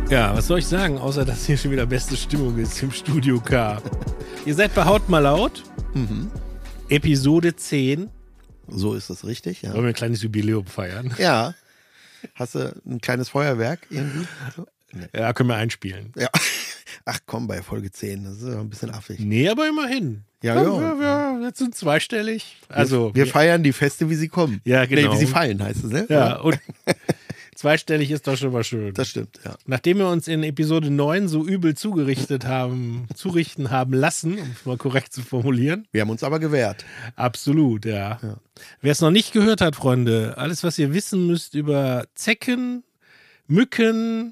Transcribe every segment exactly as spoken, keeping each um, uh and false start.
Ja, was soll ich sagen, außer dass hier schon wieder beste Stimmung ist im Studio K. Ihr seid bei Haut mal laut. Mhm. Episode zehn. So ist das richtig, ja. Wollen wir ein kleines Jubiläum feiern? Ja. Hast du ein kleines Feuerwerk irgendwie? So? Nee. Ja, können wir einspielen. Ja. Ach komm, bei Folge zehn, das ist ja ein bisschen affig. Nee, aber immerhin. Ja, komm, ja. Wir, wir sind zweistellig. Also, wir, wir feiern die Feste, wie sie kommen. Ja, genau. Nee, wie sie fallen, heißt es, ne? Ja, und zweistellig ist doch schon mal schön. Das stimmt, ja. Nachdem wir uns in Episode neun so übel zugerichtet haben, zurichten haben lassen, um es mal korrekt zu formulieren. Wir haben uns aber gewehrt. Absolut, ja. ja. Wer es noch nicht gehört hat, Freunde, alles, was ihr wissen müsst über Zecken, Mücken,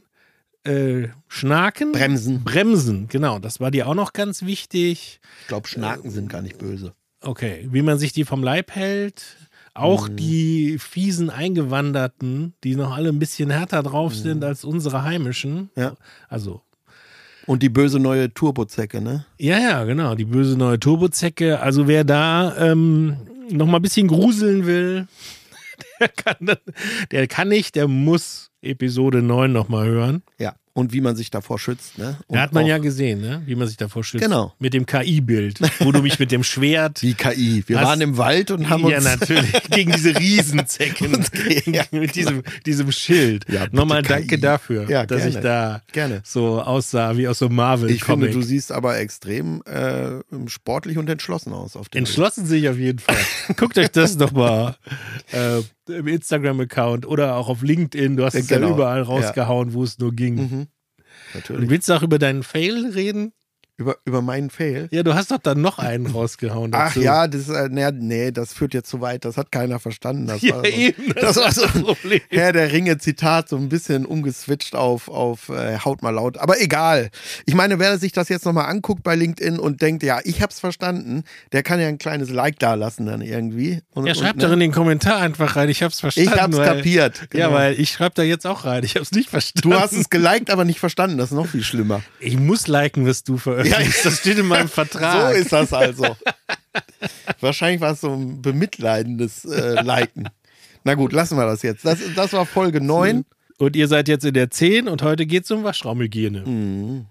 äh, Schnaken. Bremsen. Bremsen, genau. Das war dir auch noch ganz wichtig. Ich glaube, Schnaken äh, sind gar nicht böse. Okay, wie man sich die vom Leib hält. Auch mhm. die fiesen Eingewanderten, die noch alle ein bisschen härter drauf mhm. sind als unsere heimischen. Ja. Also. Und die böse neue Turbozecke, ne? Ja, ja, genau. Die böse neue Turbozecke. Also wer da ähm, noch mal ein bisschen gruseln will, der kann, der kann nicht, der muss Episode neun noch mal hören. Ja. Und wie man sich davor schützt, ne? Und da hat man ja gesehen, ne? Wie man sich davor schützt. Genau. Mit dem K I-Bild, wo du mich mit dem Schwert. Wie K I? Wir hast, waren im Wald und haben ja, uns. Ja, natürlich. Gegen diese Riesenzecken. ja. Mit diesem, diesem Schild. Ja, nochmal K I. danke dafür, ja, dass gerne. ich da gerne. so aussah wie aus so Marvel-Comic. Ich finde, du siehst aber extrem äh, sportlich und entschlossen aus. Auf dem Entschlossen sich auf jeden Fall. Guckt euch das doch mal äh, im Instagram-Account oder auch auf LinkedIn. Du hast es genau. ja überall rausgehauen, ja. wo es nur ging. Mhm. Natürlich. Und willst du auch über deinen Fail reden? Über, über meinen Fail? Ja, du hast doch dann noch einen rausgehauen dazu. Ach ja, das, äh, nee, nee, das führt jetzt zu weit. Das hat keiner verstanden. Das ja, war so, eben. Das, das war so ein Problem. Herr der Ringe-Zitat, so ein bisschen umgeswitcht auf, auf äh, Haut mal laut. Aber egal. Ich meine, wer sich das jetzt nochmal anguckt bei LinkedIn und denkt, ja, ich hab's verstanden, der kann ja ein kleines Like da lassen dann irgendwie. Und, ja, schreibt und, doch ne? in den Kommentar einfach rein, ich hab's verstanden. Ich hab's weil, kapiert. Genau. Ja, genau. weil ich schreibe da jetzt auch rein, ich hab's nicht verstanden. Du hast es geliked, aber nicht verstanden. Das ist noch viel schlimmer. Ich muss liken, was du veröffentlichst. Ja, das steht in meinem Vertrag. So ist das also. Wahrscheinlich war es so ein bemitleidendes äh, Liken. Na gut, lassen wir das jetzt. Das, das war Folge neun. Und ihr seid jetzt in der zehn und heute geht es um Waschraumhygiene. Mhm.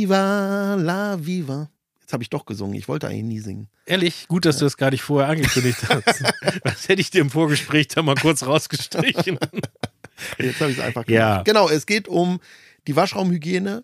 Viva la viva. Jetzt habe ich doch gesungen. Ich wollte eigentlich nie singen. Ehrlich? Gut, dass ja. du das gar nicht vorher angekündigt hast. Das hätte ich dir im Vorgespräch da mal kurz rausgestrichen. Jetzt habe ich es einfach gemacht. Ja. Genau, es geht um die Waschraumhygiene.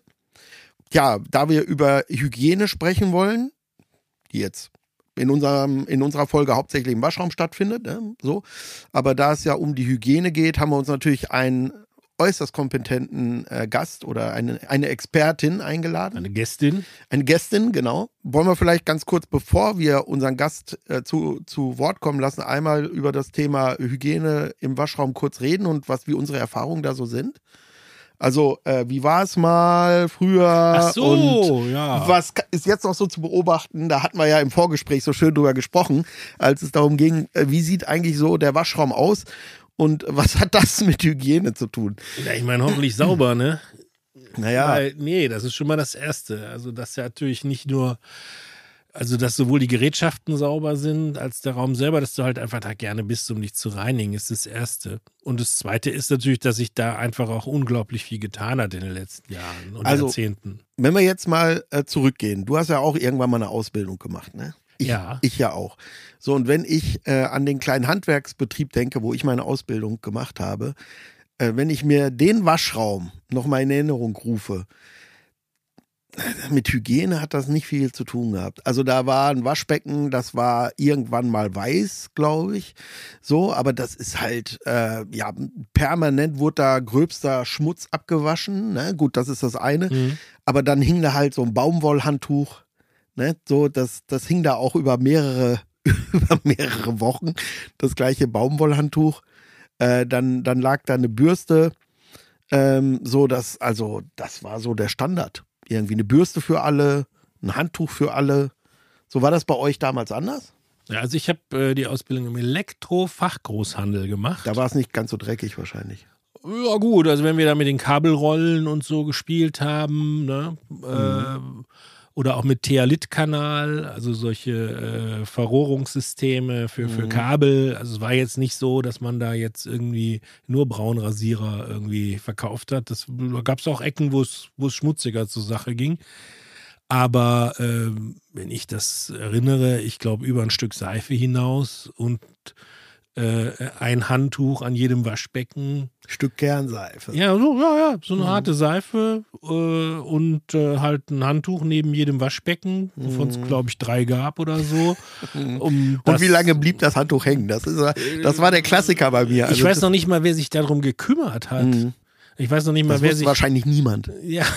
Ja, da wir über Hygiene sprechen wollen, die jetzt in, unserem, in unserer Folge hauptsächlich im Waschraum stattfindet, ne, so. Aber da es ja um die Hygiene geht, haben wir uns natürlich einen äußerst kompetenten äh, Gast oder eine, eine Expertin eingeladen. Eine Gästin. Eine Gästin, genau. Wollen wir vielleicht ganz kurz, bevor wir unseren Gast äh, zu, zu Wort kommen lassen, einmal über das Thema Hygiene im Waschraum kurz reden und was wie unsere Erfahrungen da so sind? Also, äh, wie war es mal früher? Ach so, und ja. Was ist jetzt noch so zu beobachten? Da hatten wir ja im Vorgespräch so schön drüber gesprochen, als es darum ging, äh, wie sieht eigentlich so der Waschraum aus und was hat das mit Hygiene zu tun? Ja, ich meine, hoffentlich sauber, ne? Naja. Weil, nee, das ist schon mal das Erste. Also, dass ja natürlich nicht nur, also dass sowohl die Gerätschaften sauber sind, als der Raum selber, dass du halt einfach da gerne bist, um dich zu reinigen, ist das Erste. Und das Zweite ist natürlich, dass sich da einfach auch unglaublich viel getan hat in den letzten Jahren und also, Jahrzehnten. Wenn wir jetzt mal äh, zurückgehen, du hast ja auch irgendwann mal eine Ausbildung gemacht, ne? Ich, ja. Ich ja auch. So, und wenn ich äh, an den kleinen Handwerksbetrieb denke, wo ich meine Ausbildung gemacht habe, äh, wenn ich mir den Waschraum noch mal in Erinnerung rufe, mit Hygiene hat das nicht viel zu tun gehabt. Also da war ein Waschbecken, das war irgendwann mal weiß, glaube ich. So, aber das ist halt, äh, ja, permanent wurde da gröbster Schmutz abgewaschen. Ne? Gut, das ist das eine. Mhm. Aber dann hing da halt so ein Baumwollhandtuch. Ne? So, das, das hing da auch über mehrere, über mehrere Wochen. Das gleiche Baumwollhandtuch. Äh, dann, dann lag da eine Bürste. Ähm, so, das, also, das war so der Standard. Irgendwie eine Bürste für alle, ein Handtuch für alle. So, war das bei euch damals anders? Ja, also ich habe äh, die Ausbildung im Elektrofachgroßhandel gemacht. Da war es nicht ganz so dreckig wahrscheinlich. Ja gut, also wenn wir da mit den Kabelrollen und so gespielt haben, ne, mhm. äh, oder auch mit Thealit-Kanal, also solche äh, Verrohrungssysteme für, für Mhm. Kabel. Also es war jetzt nicht so, dass man da jetzt irgendwie nur Braunrasierer irgendwie verkauft hat. Das, da gab es auch Ecken, wo es wo es schmutziger zur Sache ging. Aber ähm, wenn ich das erinnere, ich glaube über ein Stück Seife hinaus und äh, ein Handtuch an jedem Waschbecken. Stück Kernseife. Ja, so, ja, ja, so eine Mhm. harte Seife äh, und äh, halt ein Handtuch neben jedem Waschbecken, wovon es, Mhm. glaube ich, drei gab oder so. Mhm. Um Und das- wie lange blieb das Handtuch hängen? Das, ist, das war der Klassiker bei mir. Ich Also weiß das, noch nicht mal, wer sich darum gekümmert hat. Mhm. Ich weiß noch nicht mal, das wer wusste sich. wahrscheinlich niemand. Ja.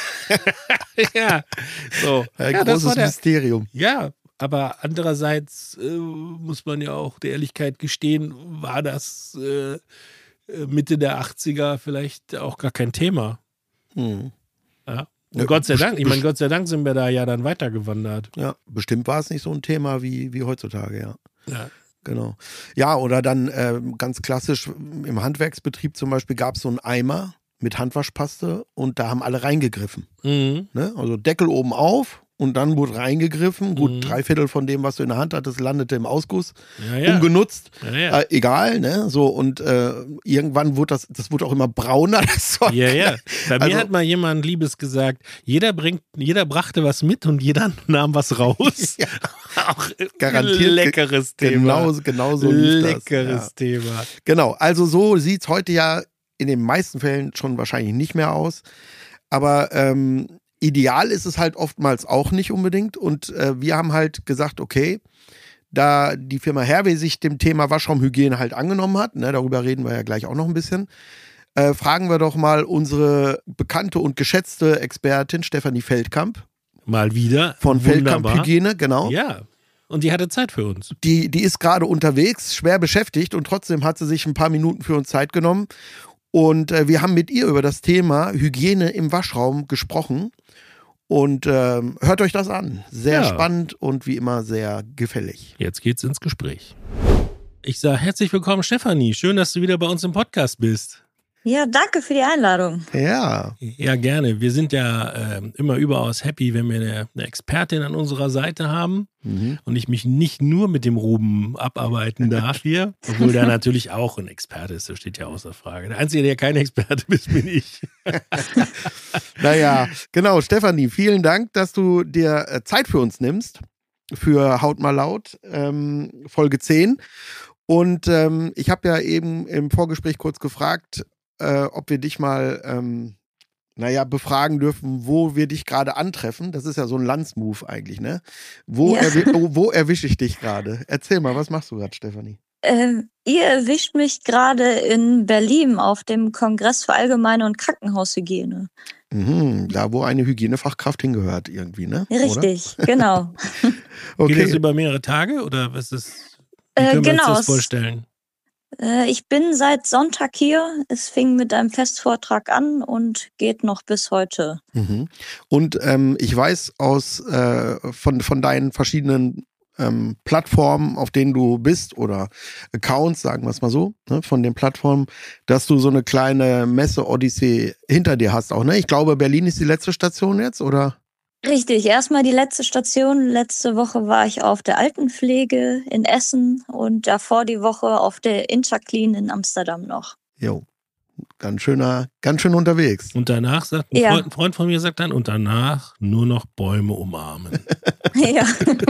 ja. So. Ein ja, das großes war der, Mysterium. ja, aber andererseits äh, muss man ja auch der Ehrlichkeit gestehen, war das äh, Mitte der achtziger vielleicht auch gar kein Thema. Mhm. Ja. Und Ja, Gott sei best- Dank, ich meine, Gott sei Dank sind wir da ja dann weitergewandert. Ja, bestimmt war es nicht so ein Thema wie, wie heutzutage, ja. Ja. Genau. Ja, oder dann äh, ganz klassisch im Handwerksbetrieb zum Beispiel gab es so einen Eimer mit Handwaschpaste und da haben alle reingegriffen. Mhm. Ne? Also Deckel oben auf und dann wurde reingegriffen. Gut, Mhm. drei Viertel von dem, was du in der Hand hattest, landete im Ausguss. Ja, ja. Ungenutzt. Ja, ja. Äh, egal, ne? So, und äh, irgendwann wurde das, das wurde auch immer brauner, das Zeug. Ja, ja. Bei mir Also- hat mal jemand Liebes gesagt, jeder bringt, jeder brachte was mit und jeder nahm was raus. Ja. Auch Garantiert ein leckeres Thema. Genau, genau so lief das. Leckeres Ja. Thema. Genau, also so sieht es heute ja in den meisten Fällen schon wahrscheinlich nicht mehr aus. Aber ähm, ideal ist es halt oftmals auch nicht unbedingt. Und äh, wir haben halt gesagt, okay, da die Firma Herweh sich dem Thema Waschraumhygiene halt angenommen hat, ne, darüber reden wir ja gleich auch noch ein bisschen, äh, fragen wir doch mal unsere bekannte und geschätzte Expertin Stefanie Feldkamp Mal wieder. von Feldkamp Wunderbar. Hygiene, genau. Ja. Und die hatte Zeit für uns. Die, die ist gerade unterwegs, schwer beschäftigt und trotzdem hat sie sich ein paar Minuten für uns Zeit genommen. Und äh, wir haben mit ihr über das Thema Hygiene im Waschraum gesprochen. Und ähm, hört euch das an. Sehr Ja. spannend und wie immer sehr gefällig. Jetzt geht's ins Gespräch. Ich sage herzlich willkommen, Stefanie. Schön, dass du wieder bei uns im Podcast bist. Ja, danke für die Einladung. Ja, Ja, gerne. Wir sind ja äh, immer überaus happy, wenn wir eine, eine Expertin an unserer Seite haben mhm. und ich mich nicht nur mit dem Ruben abarbeiten darf hier, obwohl der natürlich auch ein Experte ist, das steht ja außer Frage. Der Einzige, der kein Experte ist, bin ich. Naja, genau. Stefanie, vielen Dank, dass du dir äh, Zeit für uns nimmst. Für Haut mal laut, ähm, Folge zehn. Und ähm, ich habe ja eben im Vorgespräch kurz gefragt, äh, ob wir dich mal, ähm, naja, befragen dürfen, wo wir dich gerade antreffen. Das ist ja so ein Landsmove eigentlich, ne? Wo, Ja. erwi wo, wo erwische ich dich gerade? Erzähl mal, was machst du gerade, Stefanie? Ähm, ihr erwischt mich gerade in Berlin auf dem Kongress für Allgemeine und Krankenhaushygiene. Mhm, da, wo eine Hygienefachkraft hingehört irgendwie, ne? Richtig, genau. Oder? Geht das Okay. über mehrere Tage oder was ist, wie Äh, können wir genau, uns das es- vorstellen? Äh, ich bin seit Sonntag hier. Es fing mit einem Festvortrag an und geht noch bis heute. Mhm. Und ähm, ich weiß aus äh, von, von deinen verschiedenen ähm, Plattformen, auf denen du bist oder Accounts, sagen wir es mal so, ne, von den Plattformen, dass du so eine kleine Messe-Odyssee hinter dir hast auch, ne? Ich glaube, Berlin ist die letzte Station jetzt, oder? Richtig, erstmal die letzte Station. Letzte Woche war ich auf der Altenpflege in Essen und davor die Woche auf der Interclean in Amsterdam noch. Jo. Ganz schöner, ganz schön unterwegs. Und danach sagt ein, Ja. Freund, ein Freund von mir sagt dann, und danach nur noch Bäume umarmen. Ja.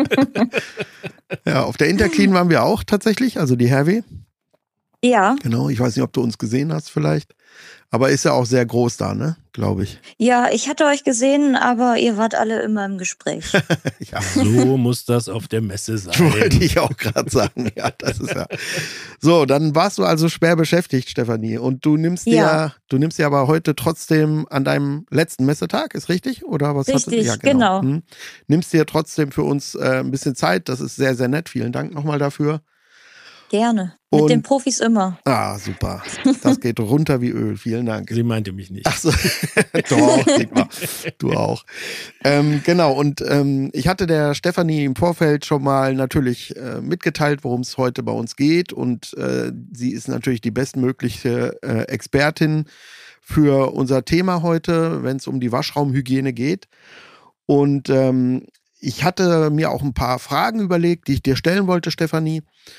Ja, auf der Interclean waren wir auch tatsächlich, also die Herweh. Ja, Genau, ich weiß nicht, ob du uns gesehen hast vielleicht. Aber ist ja auch sehr groß da, ne? Glaube ich. ja, ich hatte euch gesehen, aber ihr wart alle immer im Gespräch. Ja. So muss das auf der Messe sein. Wollte ich auch gerade sagen. Ja, das ist ja. So, dann warst du also schwer beschäftigt, Stefanie. Und du nimmst dir, Ja. du nimmst dir aber heute trotzdem an deinem letzten Messetag, ist richtig? Oder was hast du? Richtig, Ja, genau. Hm. Nimmst dir trotzdem für uns äh, ein bisschen Zeit. Das ist sehr, sehr nett. Vielen Dank nochmal dafür. Gerne. Mit Und- den Profis immer. Ah, super. Das geht runter wie Öl. Vielen Dank. Sie meinte mich nicht. Ach so, doch, Dietmar, du auch. Ähm, genau, und ähm, ich hatte der Stefanie im Vorfeld schon mal natürlich äh, mitgeteilt, worum es heute bei uns geht. Und äh, sie ist natürlich die bestmögliche äh, Expertin für unser Thema heute, wenn es um die Waschraumhygiene geht. Und ähm, ich hatte mir auch ein paar Fragen überlegt, die ich dir stellen wollte, Stefanie.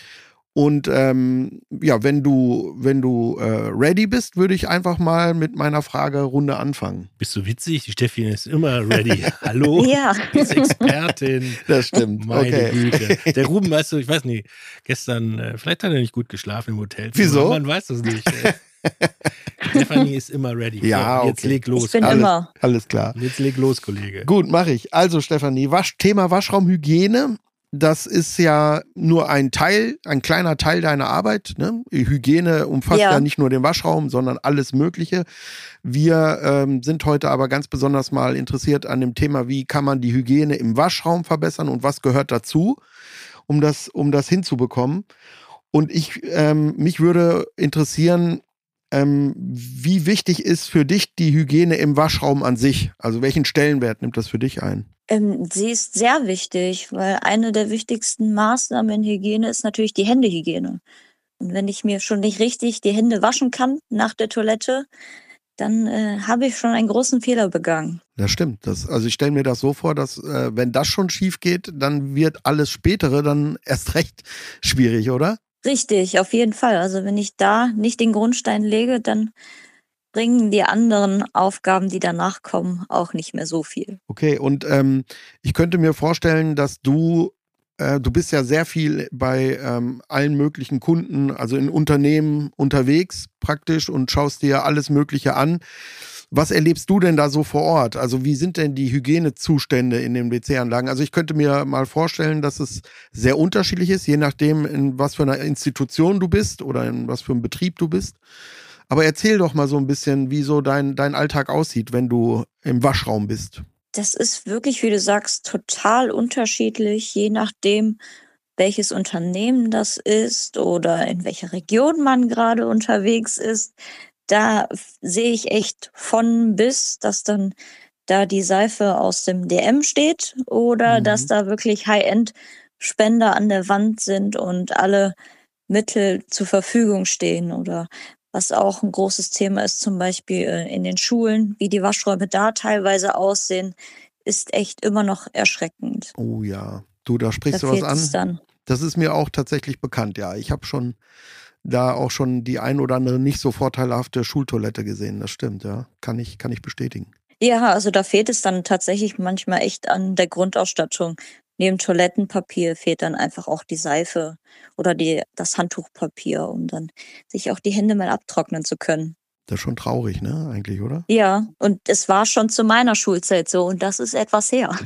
Und ähm, ja, wenn du, wenn du äh, ready bist, würde ich einfach mal mit meiner Fragerunde anfangen. Bist du witzig? Die Steffi ist immer ready. Hallo? Ja. Die ist Expertin. Das stimmt. Meine Okay. Güte. Der Ruben, weißt du, ich weiß nicht, gestern, äh, vielleicht hat er nicht gut geschlafen im Hotel. Wieso? Man weiß es nicht. Äh. Stefanie ist immer ready. Ja, so, jetzt okay. leg los. Ich bin alles, immer. alles klar. Jetzt leg los, Kollege. Gut, mache ich. Also Stefanie, Wasch, Thema Waschraumhygiene. Das ist ja nur ein Teil, ein kleiner Teil deiner Arbeit. Ne? Hygiene umfasst ja. Ja. nicht nur den Waschraum, sondern alles Mögliche. Wir ähm, sind heute aber ganz besonders mal interessiert an dem Thema, wie kann man die Hygiene im Waschraum verbessern und was gehört dazu, um das, um das hinzubekommen. Und ich, ähm, mich würde interessieren, ähm, wie wichtig ist für dich die Hygiene im Waschraum an sich? Also welchen Stellenwert nimmt das für dich ein? Ähm, sie ist sehr wichtig, weil eine der wichtigsten Maßnahmen in Hygiene ist natürlich die Händehygiene. Und wenn ich mir schon nicht richtig die Hände waschen kann nach der Toilette, dann äh, habe ich schon einen großen Fehler begangen. Das stimmt. Das, also ich stelle mir das so vor, dass äh, wenn das schon schief geht, dann wird alles Spätere dann erst recht schwierig, oder? Richtig, auf jeden Fall. Also wenn ich da nicht den Grundstein lege, dann bringen die anderen Aufgaben, die danach kommen, auch nicht mehr so viel. Okay, und ähm, ich könnte mir vorstellen, dass du, äh, du bist ja sehr viel bei ähm, allen möglichen Kunden, also in Unternehmen unterwegs praktisch und schaust dir alles Mögliche an. Was erlebst du denn da so vor Ort? Also wie sind denn die Hygienezustände in den W C-Anlagen? Also ich könnte mir mal vorstellen, dass es sehr unterschiedlich ist, je nachdem, in was für einer Institution du bist oder in was für einem Betrieb du bist. Aber erzähl doch mal so ein bisschen, wie so dein, dein Alltag aussieht, wenn du im Waschraum bist. Das ist wirklich, wie du sagst, total unterschiedlich, je nachdem, welches Unternehmen das ist oder in welcher Region man gerade unterwegs ist. Da sehe ich echt von bis, dass dann da die Seife aus dem D M steht oder Mhm. dass da wirklich High-End-Spender an der Wand sind und alle Mittel zur Verfügung stehen. Oder was auch ein großes Thema ist, zum Beispiel äh, in den Schulen, wie die Waschräume da teilweise aussehen, ist echt immer noch erschreckend. Oh ja, du, da Da sprichst du was fehlt es an. dann. Das ist mir auch tatsächlich bekannt, ja. Ich habe schon da auch schon die ein oder andere nicht so vorteilhafte Schultoilette gesehen. Das stimmt, ja. Kann ich, kann ich bestätigen. Ja, also da fehlt es dann tatsächlich manchmal echt an der Grundausstattung. Neben Toilettenpapier fehlt dann einfach auch die Seife oder die, das Handtuchpapier, um dann sich auch die Hände mal abtrocknen zu können. Das ist schon traurig, ne, eigentlich, oder? Ja, und es war schon zu meiner Schulzeit so und das ist etwas her.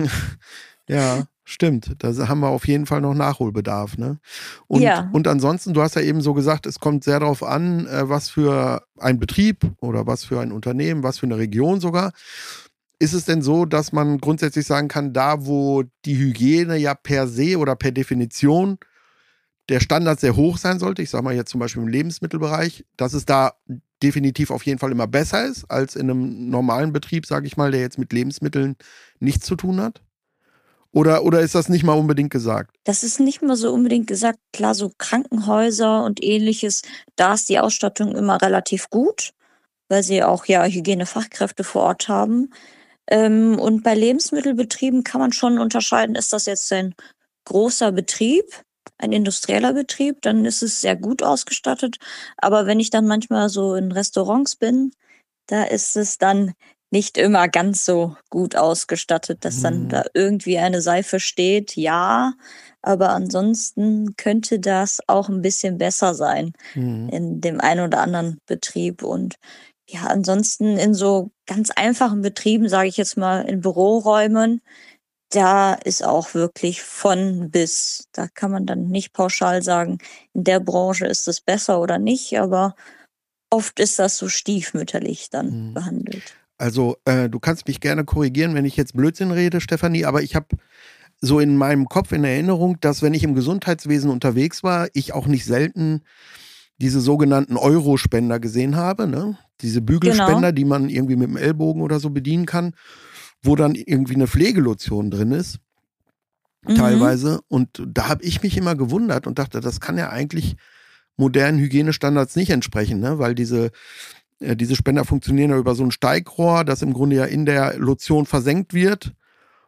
Ja, stimmt. Da haben wir auf jeden Fall noch Nachholbedarf, ne? Und, Ja. und ansonsten, du hast ja eben so gesagt, es kommt sehr darauf an, äh, was für ein Betrieb oder was für ein Unternehmen, was für eine Region sogar. Ist es denn so, dass man grundsätzlich sagen kann, da wo die Hygiene ja per se oder per Definition der Standard sehr hoch sein sollte, ich sage mal jetzt zum Beispiel im Lebensmittelbereich, dass es da definitiv auf jeden Fall immer besser ist als in einem normalen Betrieb, sage ich mal, der jetzt mit Lebensmitteln nichts zu tun hat? Oder, oder ist das nicht mal unbedingt gesagt? Das ist nicht mal so unbedingt gesagt. Klar, so Krankenhäuser und ähnliches, da ist die Ausstattung immer relativ gut, weil sie auch ja Hygienefachkräfte vor Ort haben. Ähm, und bei Lebensmittelbetrieben kann man schon unterscheiden, ist das jetzt ein großer Betrieb, ein industrieller Betrieb, dann ist es sehr gut ausgestattet. Aber wenn ich dann manchmal so in Restaurants bin, da ist es dann nicht immer ganz so gut ausgestattet, dass dann Hm. da irgendwie eine Seife steht, ja. Aber ansonsten könnte das auch ein bisschen besser sein Mhm. in dem einen oder anderen Betrieb. Und ja, ansonsten in so ganz einfachen Betrieben, sage ich jetzt mal, in Büroräumen, da ist auch wirklich von bis. Da kann man dann nicht pauschal sagen, in der Branche ist es besser oder nicht, aber oft ist das so stiefmütterlich dann Mhm. behandelt. Also, äh, du kannst mich gerne korrigieren, wenn ich jetzt Blödsinn rede, Stefanie, aber ich habe so in meinem Kopf in Erinnerung, dass wenn ich im Gesundheitswesen unterwegs war, ich auch nicht selten diese sogenannten Eurospender gesehen habe, ne? Diese Bügelspender, Genau. die man irgendwie mit dem Ellbogen oder so bedienen kann, wo dann irgendwie eine Pflegelotion drin ist, Mhm. teilweise. Und da habe ich mich immer gewundert und dachte, das kann ja eigentlich modernen Hygienestandards nicht entsprechen, ne? Weil diese, äh, diese Spender funktionieren ja über so ein Steigrohr, das im Grunde ja in der Lotion versenkt wird.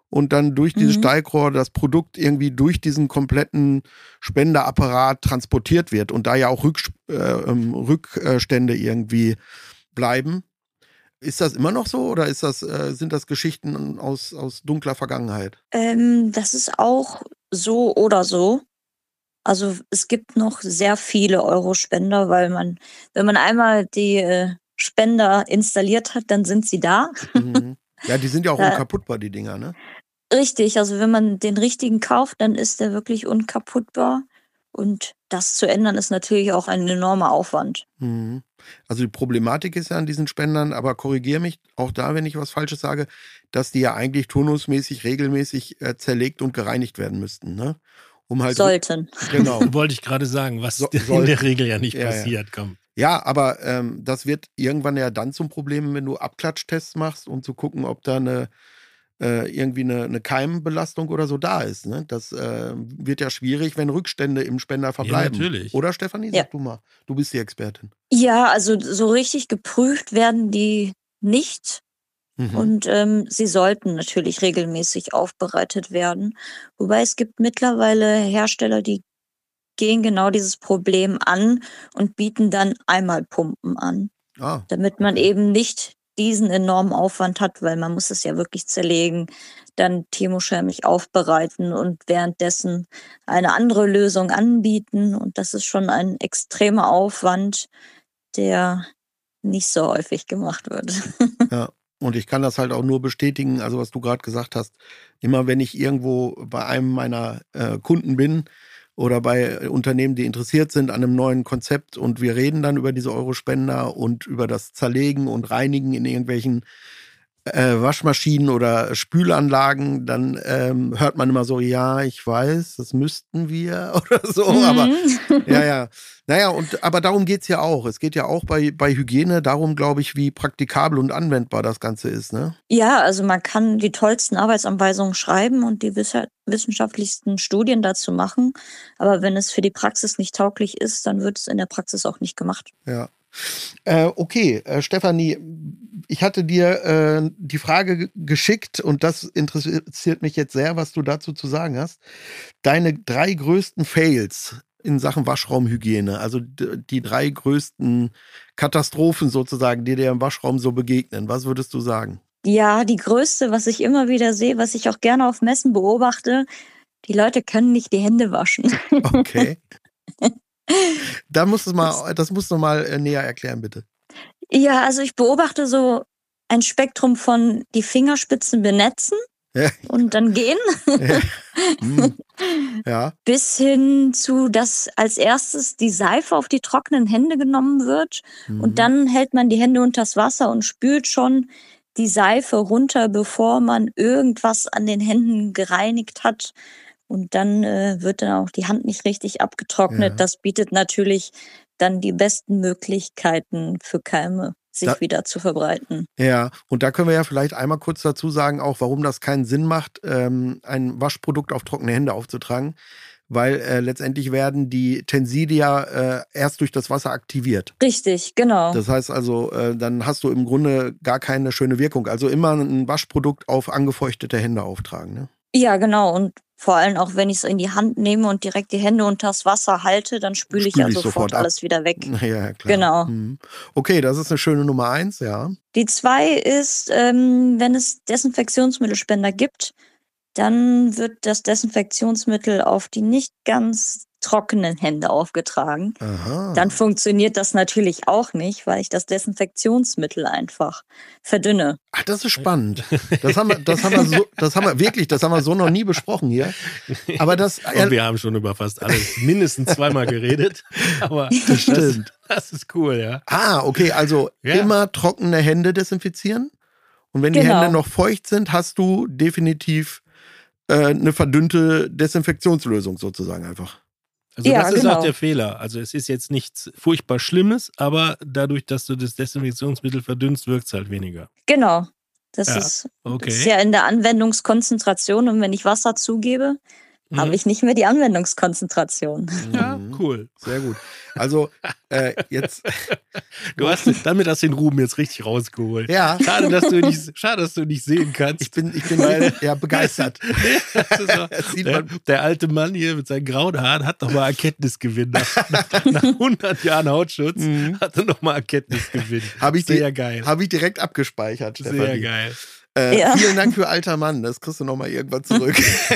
und dann durch dieses Mhm. Steigrohr das Produkt irgendwie durch diesen kompletten Spenderapparat transportiert wird und da ja auch Rück, äh, ähm, Rückstände irgendwie bleiben. Ist das immer noch so oder ist das, äh, sind das Geschichten aus, aus dunkler Vergangenheit? Ähm, das ist auch so oder so. Also es gibt noch sehr viele Eurospender, weil man, wenn man einmal die äh, Spender installiert hat, dann sind sie da. Mhm. Ja, die sind ja auch Da, unkaputtbar, die Dinger, ne? richtig, also wenn man den richtigen kauft, dann ist der wirklich unkaputtbar. Und das zu ändern ist natürlich auch ein enormer Aufwand. Mhm. Also die Problematik ist ja an diesen Spendern, aber korrigiere mich auch da, wenn ich was Falsches sage, dass die ja eigentlich turnusmäßig, regelmäßig äh, zerlegt und gereinigt werden müssten, ne? Um halt. Sollten. Genau. Wollte ich gerade sagen, was So- in sollten. der Regel ja nicht Ja, ja. passiert. Komm. Ja, aber ähm, das wird irgendwann ja dann zum Problem, wenn du Abklatschtests machst, um zu gucken, ob da eine äh, irgendwie eine, eine Keimbelastung oder so da ist. Ne? Das äh, wird ja schwierig, wenn Rückstände im Spender verbleiben. natürlich. Oder Stefanie, Ja. sag du mal. Du bist die Expertin. Ja, also so richtig geprüft werden die nicht. Mhm. Und ähm, sie sollten natürlich regelmäßig aufbereitet werden. Wobei es gibt mittlerweile Hersteller, die gehen genau dieses Problem an und bieten dann Einmalpumpen an, Ah, damit man okay. eben nicht diesen enormen Aufwand hat, weil man muss es ja wirklich zerlegen, dann thermothermisch aufbereiten und währenddessen eine andere Lösung anbieten. Und das ist schon ein extremer Aufwand, der nicht so häufig gemacht wird. Ja. Und ich kann das halt auch nur bestätigen, also was du gerade gesagt hast. Immer wenn ich irgendwo bei einem meiner äh, Kunden bin oder bei Unternehmen, die interessiert sind an einem neuen Konzept und wir reden dann über diese Eurospender und über das Zerlegen und Reinigen in irgendwelchen äh, Waschmaschinen oder Spülanlagen, dann ähm, hört man immer so, ja, ich weiß, das müssten wir oder so, aber Mhm. ja, ja. Naja, und aber darum geht's ja auch. Es geht ja auch bei, bei Hygiene darum, glaube ich, wie praktikabel und anwendbar das Ganze ist, ne? Ja, also man kann die tollsten Arbeitsanweisungen schreiben und die wissa- wissenschaftlichsten Studien dazu machen. Aber wenn es für die Praxis nicht tauglich ist, dann wird es in der Praxis auch nicht gemacht. Ja. Äh, okay, äh, Stefanie, ich hatte dir äh, die Frage ge- geschickt und das interessiert mich jetzt sehr, was du dazu zu sagen hast. Deine drei größten Fails in Sachen Waschraumhygiene, also d- die drei größten Katastrophen sozusagen, die dir im Waschraum so begegnen. Was würdest du sagen? Ja, die größte, was ich immer wieder sehe, was ich auch gerne auf Messen beobachte, die Leute können nicht die Hände waschen. Okay. Da musst du mal, das musst du mal äh, näher erklären, bitte. Ja, also ich beobachte so ein Spektrum von die Fingerspitzen benetzen Ja. und dann gehen, Ja. Hm. Ja. bis hin zu, dass als erstes die Seife auf die trockenen Hände genommen wird Mhm. und dann hält man die Hände unters Wasser und spült schon die Seife runter, bevor man irgendwas an den Händen gereinigt hat. Und dann äh, wird dann auch die Hand nicht richtig abgetrocknet. Ja. Das bietet natürlich dann die besten Möglichkeiten für Keime, sich Da- wieder zu verbreiten. Ja, und da können wir ja vielleicht einmal kurz dazu sagen, auch warum das keinen Sinn macht, ähm, ein Waschprodukt auf trockene Hände aufzutragen, weil äh, letztendlich werden die Tensilia äh, erst durch das Wasser aktiviert. Richtig, genau. Das heißt also, äh, dann hast du im Grunde gar keine schöne Wirkung. Also immer ein Waschprodukt auf angefeuchtete Hände auftragen. Ne? Ja, genau. Und vor allem auch, wenn ich es in die Hand nehme und direkt die Hände unters Wasser halte, dann spüle ich Spül ja ich sofort, sofort ab. alles wieder weg. Ja, ja, klar. Genau. Mhm. Okay, das ist eine schöne Nummer eins, ja. Die zwei ist, ähm, wenn es Desinfektionsmittelspender gibt, dann wird das Desinfektionsmittel auf die nicht ganz trockenen Hände aufgetragen. Aha. Dann funktioniert das natürlich auch nicht, weil ich das Desinfektionsmittel einfach verdünne. Ach, das ist spannend. Das haben wir, das haben wir so, das haben wir wirklich, das haben wir so noch nie besprochen hier. Aber das, Und wir haben schon über fast alles mindestens zweimal geredet. Aber das stimmt. Das, das ist cool, ja. Ah, okay, also Ja. immer trockene Hände desinfizieren. Und wenn die Genau. Hände noch feucht sind, hast du definitiv äh, eine verdünnte Desinfektionslösung sozusagen einfach. Also Ja, das ist genau. auch der Fehler. Also es ist jetzt nichts furchtbar Schlimmes, aber dadurch, dass du das Desinfektionsmittel verdünnst, wirkt es halt weniger. Genau. Das Ja, ist, okay. das ist ja in der Anwendungskonzentration und wenn ich Wasser zugebe, Mhm. habe ich nicht mehr die Anwendungskonzentration. Ja, Mhm. cool. Sehr gut. Also, äh, jetzt. Du hast, damit hast du den Ruben jetzt richtig rausgeholt. Ja. Schade, dass du nicht, schade, dass du nicht sehen kannst. Ich bin, ich bin Weil- ja begeistert. Das ist so, Das sieht der, man. der alte Mann hier mit seinen grauen Haaren hat nochmal Erkenntnisgewinn. Nach, nach, nach hundert Jahren Hautschutz Mhm. hat er nochmal Erkenntnisgewinn. Habe ich, Sehr die- geil. hab ich direkt abgespeichert, Sehr Stefanie. geil. Äh, Ja. Vielen Dank für alter Mann, das kriegst du nochmal irgendwann zurück.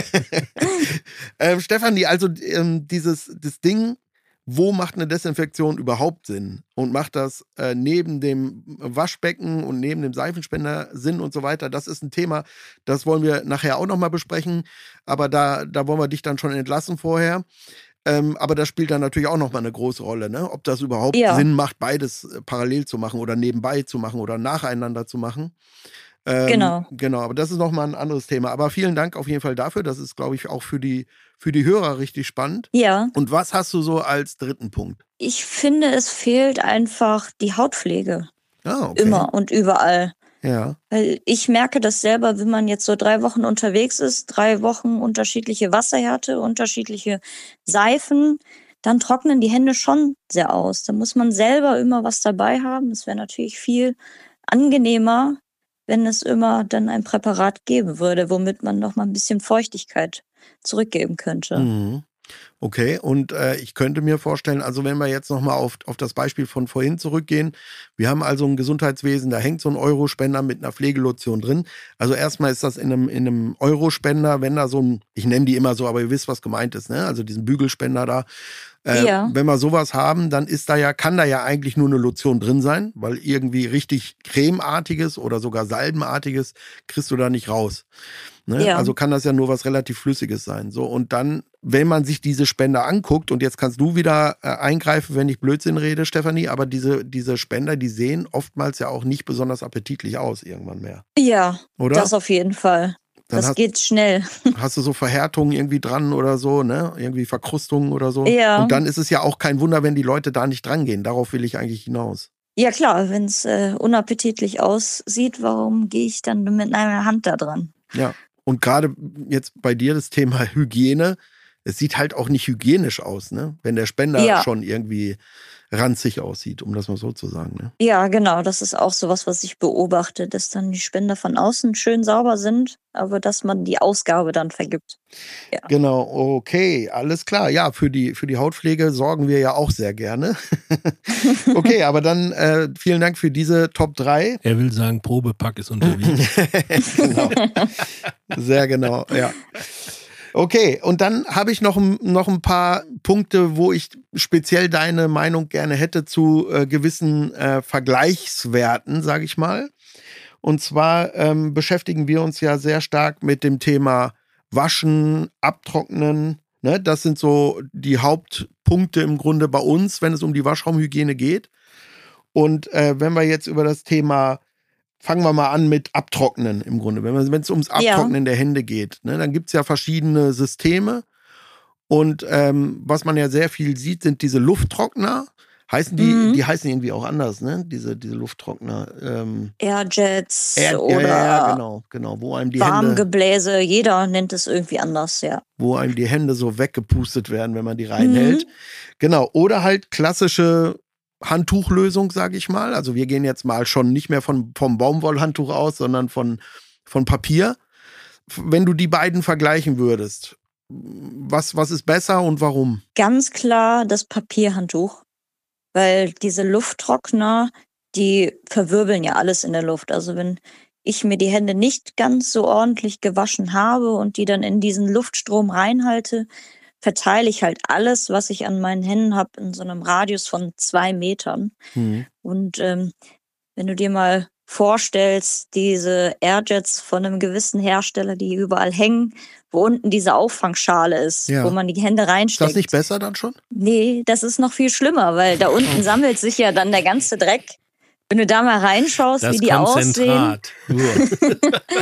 ähm, Stefanie, also ähm, dieses das Ding, wo macht eine Desinfektion überhaupt Sinn? Und macht das äh, neben dem Waschbecken und neben dem Seifenspender Sinn und so weiter? Das ist ein Thema, das wollen wir nachher auch nochmal besprechen, aber da, da wollen wir dich dann schon entlassen vorher. Ähm, aber das spielt dann natürlich auch nochmal eine große Rolle, ne? Ob das überhaupt Ja. Sinn macht, beides äh, parallel zu machen oder nebenbei zu machen oder nacheinander zu machen. Ähm, Genau. Genau, aber das ist nochmal ein anderes Thema. Aber vielen Dank auf jeden Fall dafür. Das ist, glaube ich, auch für die, für die Hörer richtig spannend. Ja, Und was hast du so als dritten Punkt? ich finde, es fehlt einfach die Hautpflege. Ah, okay. Immer und überall. Ja. Weil ich merke das selber, wenn man jetzt so drei Wochen unterwegs ist, drei Wochen unterschiedliche Wasserhärte, unterschiedliche Seifen, dann trocknen die Hände schon sehr aus. Da muss man selber immer was dabei haben. Es wäre natürlich viel angenehmer, wenn es immer dann ein Präparat geben würde, womit man noch mal ein bisschen Feuchtigkeit zurückgeben könnte. Mhm. Okay, und äh, ich könnte mir vorstellen, also wenn wir jetzt nochmal auf, auf das Beispiel von vorhin zurückgehen, wir haben also ein Gesundheitswesen, da hängt so ein Eurospender mit einer Pflegelotion drin. Also erstmal ist das in einem, in einem Eurospender, wenn da so ein, ich nenne die immer so, aber ihr wisst, was gemeint ist, ne? Also diesen Bügelspender da. Äh, Ja. Wenn wir sowas haben, dann ist da ja, kann da ja eigentlich nur eine Lotion drin sein, weil irgendwie richtig cremeartiges oder sogar salbenartiges kriegst du da nicht raus. Ne? Ja. Also kann das ja nur was relativ Flüssiges sein. So, und dann, wenn man sich diese Spender anguckt, und jetzt kannst du wieder äh, eingreifen, wenn ich Blödsinn rede, Stefanie, aber diese, diese Spender, die sehen oftmals ja auch nicht besonders appetitlich aus irgendwann mehr. Ja, Oder? das auf jeden Fall. Dann Das hast, geht schnell. hast du so Verhärtungen irgendwie dran oder so, ne? Irgendwie Verkrustungen oder so. Ja. Und dann ist es ja auch kein Wunder, wenn die Leute da nicht dran gehen. Darauf will ich eigentlich hinaus. Ja klar, wenn es äh, unappetitlich aussieht, warum gehe ich dann mit einer Hand da dran? Ja. Und gerade jetzt bei dir das Thema Hygiene, es sieht halt auch nicht hygienisch aus, ne? Wenn der Spender Ja. schon irgendwie ranzig aussieht, um das mal so zu sagen, ne? Ja, genau, das ist auch sowas, was ich beobachte, dass dann die Spender von außen schön sauber sind, aber dass man die Ausgabe dann vergibt. Genau, okay, alles klar. Ja, für die, für die Hautpflege sorgen wir ja auch sehr gerne. Okay, aber dann äh, vielen Dank für diese Top drei. Er will sagen, Probepack ist unterwegs. Genau. Sehr genau, ja. Okay, und dann habe ich noch, ein- noch ein paar Punkte, wo ich speziell deine Meinung gerne hätte zu äh, gewissen äh, Vergleichswerten, sage ich mal. Und zwar ähm, beschäftigen wir uns ja sehr stark mit dem Thema Waschen, Abtrocknen. Ne? Das sind so die Hauptpunkte im Grunde bei uns, wenn es um die Waschraumhygiene geht. Und äh, wenn wir jetzt über das Thema, fangen wir mal an mit Abtrocknen im Grunde. Wenn man- wenn es ums Ja. Abtrocknen der Hände geht, ne, dann gibt es ja verschiedene Systeme. Und ähm, was man ja sehr viel sieht, sind diese Lufttrockner. Heißen die, Mhm. die heißen irgendwie auch anders, ne? Diese, diese Lufttrockner. Ähm, Airjets Air- oder ja, ja, genau, genau. Wo einem die Hände, Warmgebläse, jeder nennt es irgendwie anders, ja. wo einem die Hände so weggepustet werden, wenn man die reinhält. Genau. Oder halt klassische Handtuchlösung, sage ich mal. Also wir gehen jetzt mal schon nicht mehr von, vom Baumwollhandtuch aus, sondern von, von Papier. Wenn du die beiden vergleichen würdest, was, was ist besser und warum? Ganz klar das Papierhandtuch, weil diese Lufttrockner, die verwirbeln ja alles in der Luft. Also wenn ich mir die Hände nicht ganz so ordentlich gewaschen habe und die dann in diesen Luftstrom reinhalte, verteile ich halt alles, was ich an meinen Händen habe, in so einem Radius von zwei Metern. Hm. Und ähm, wenn du dir mal vorstellst, diese Airjets von einem gewissen Hersteller, die überall hängen, wo unten diese Auffangschale ist, Ja. wo man die Hände Ist das reinsteckt. nicht besser dann schon? Nee, das ist noch viel schlimmer, weil da unten sammelt sich ja dann der ganze Dreck. Wenn du da mal reinschaust, Das wie die aussehen, Konzentrat. Nur.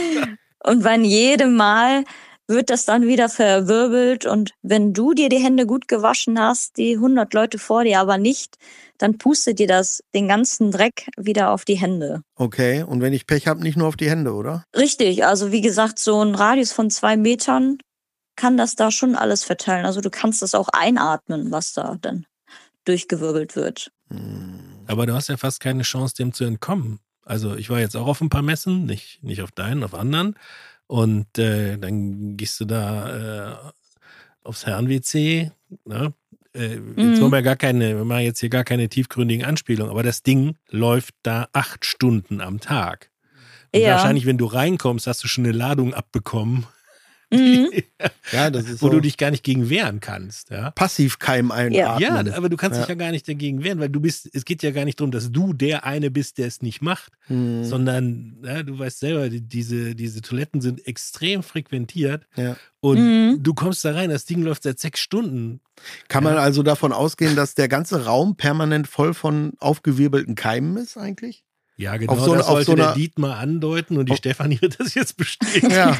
und bei jedem Mal wird das dann wieder verwirbelt. Und wenn du dir die Hände gut gewaschen hast, die hundert Leute vor dir aber nicht, dann pustet dir das den ganzen Dreck wieder auf die Hände. Okay, und wenn ich Pech habe, nicht nur auf die Hände, oder? Richtig, also wie gesagt, so ein Radius von zwei Metern kann das da schon alles verteilen. Also du kannst das auch einatmen, was da dann durchgewirbelt wird. Aber du hast ja fast keine Chance, dem zu entkommen. Also ich war jetzt auch auf ein paar Messen, nicht, nicht auf deinen, auf anderen. Und äh, dann gehst du da äh, aufs Herren-W C. Ne? Äh, jetzt Mhm. wollen wir gar keine, wir machen jetzt hier gar keine tiefgründigen Anspielungen, aber das Ding läuft da acht Stunden am Tag. Und Ja. wahrscheinlich, wenn du reinkommst, hast du schon eine Ladung abbekommen, Mhm. Ja, das ist wo so du dich gar nicht gegen wehren kannst. Ja? Passivkeim einatmen. Ja, aber du kannst Ja. dich ja gar nicht dagegen wehren, weil du bist, es geht ja gar nicht darum, dass du der eine bist, der es nicht macht, Hm. sondern ja, du weißt selber, die- diese, diese Toiletten sind extrem frequentiert Ja. und Mhm. du kommst da rein, das Ding läuft seit sechs Stunden. Kann man also davon ausgehen, dass der ganze Raum permanent voll von aufgewirbelten Keimen ist eigentlich? Ja, genau, Auf so das eine- auf sollte so der einer- Dietmar andeuten und die Auf- Stefanie wird das jetzt bestätigen. Ja.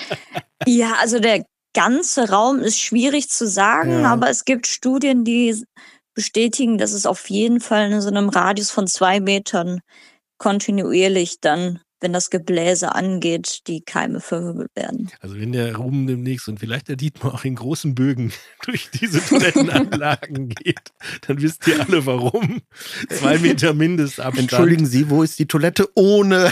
Ja, also der ganze Raum ist schwierig zu sagen, Ja. aber es gibt Studien, die bestätigen, dass es auf jeden Fall in so einem Radius von zwei Metern kontinuierlich dann, wenn das Gebläse angeht, die Keime verwirbelt werden. Also wenn der Ruben demnächst und vielleicht der Dietmar auch in großen Bögen durch diese Toilettenanlagen geht, dann wisst ihr alle warum. Zwei Meter Mindestabstand. Entschuldigen Sie, wo ist die Toilette ohne,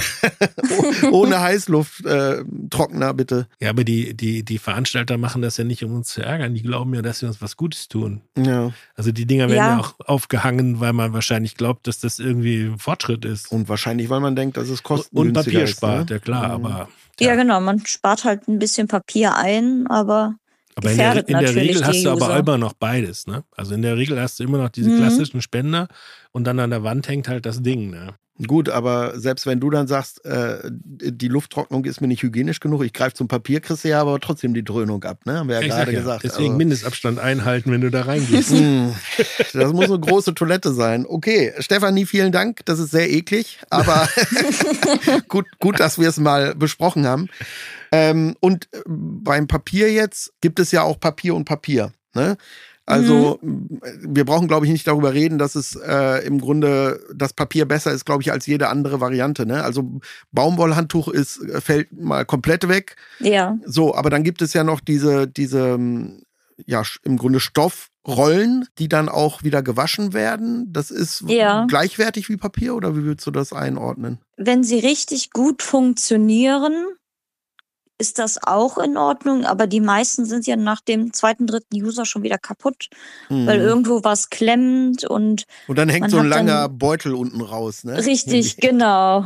ohne Heißlufttrockner, bitte? Ja, aber die, die, die Veranstalter machen das ja nicht, um uns zu ärgern. Die glauben ja, dass sie uns was Gutes tun. Ja. Also die Dinger werden ja, Ja. auch aufgehangen, weil man wahrscheinlich glaubt, dass das irgendwie ein Fortschritt ist. Und wahrscheinlich, weil man denkt, dass es Und kostengünstiger Papier ist. spart, Ne? ja klar, Mhm. aber Ja, genau, man spart halt ein bisschen Papier ein, aber Aber in der, gefährdet in der natürlich Regel hast die du aber User. immer noch beides, ne? Also in der Regel hast du immer noch diese Mhm. klassischen Spender und dann an der Wand hängt halt das Ding, ne? Gut, aber selbst wenn du dann sagst, äh, die Lufttrocknung ist mir nicht hygienisch genug, ich greife zum Papier, kriegst du ja aber trotzdem die Dröhnung ab, ne? Haben wir ja Ich gerade sag ja, gesagt. deswegen Also, Mindestabstand einhalten, wenn du da reingehst. mh, das muss eine große Toilette sein. Okay, Stefanie, vielen Dank. Das ist sehr eklig, aber gut, gut, dass wir es mal besprochen haben. Ähm, und äh, beim Papier jetzt gibt es ja auch Papier und Papier, ne? Also Mhm. wir brauchen, glaube ich, nicht darüber reden, dass es äh, im Grunde das Papier besser ist, glaube ich, als jede andere Variante. Ne? Also Baumwollhandtuch ist, fällt mal komplett weg. ja. So, aber dann gibt es ja noch diese, diese ja, im Grunde Stoffrollen, die dann auch wieder gewaschen werden. Das ist Ja. gleichwertig wie Papier oder wie würdest du das einordnen? Wenn sie richtig gut funktionieren, ist das auch in Ordnung, aber die meisten sind ja nach dem zweiten, dritten User schon wieder kaputt, weil Mhm. irgendwo was klemmt und Und dann hängt man so ein hat dann- langer Beutel unten raus, ne? richtig, genau.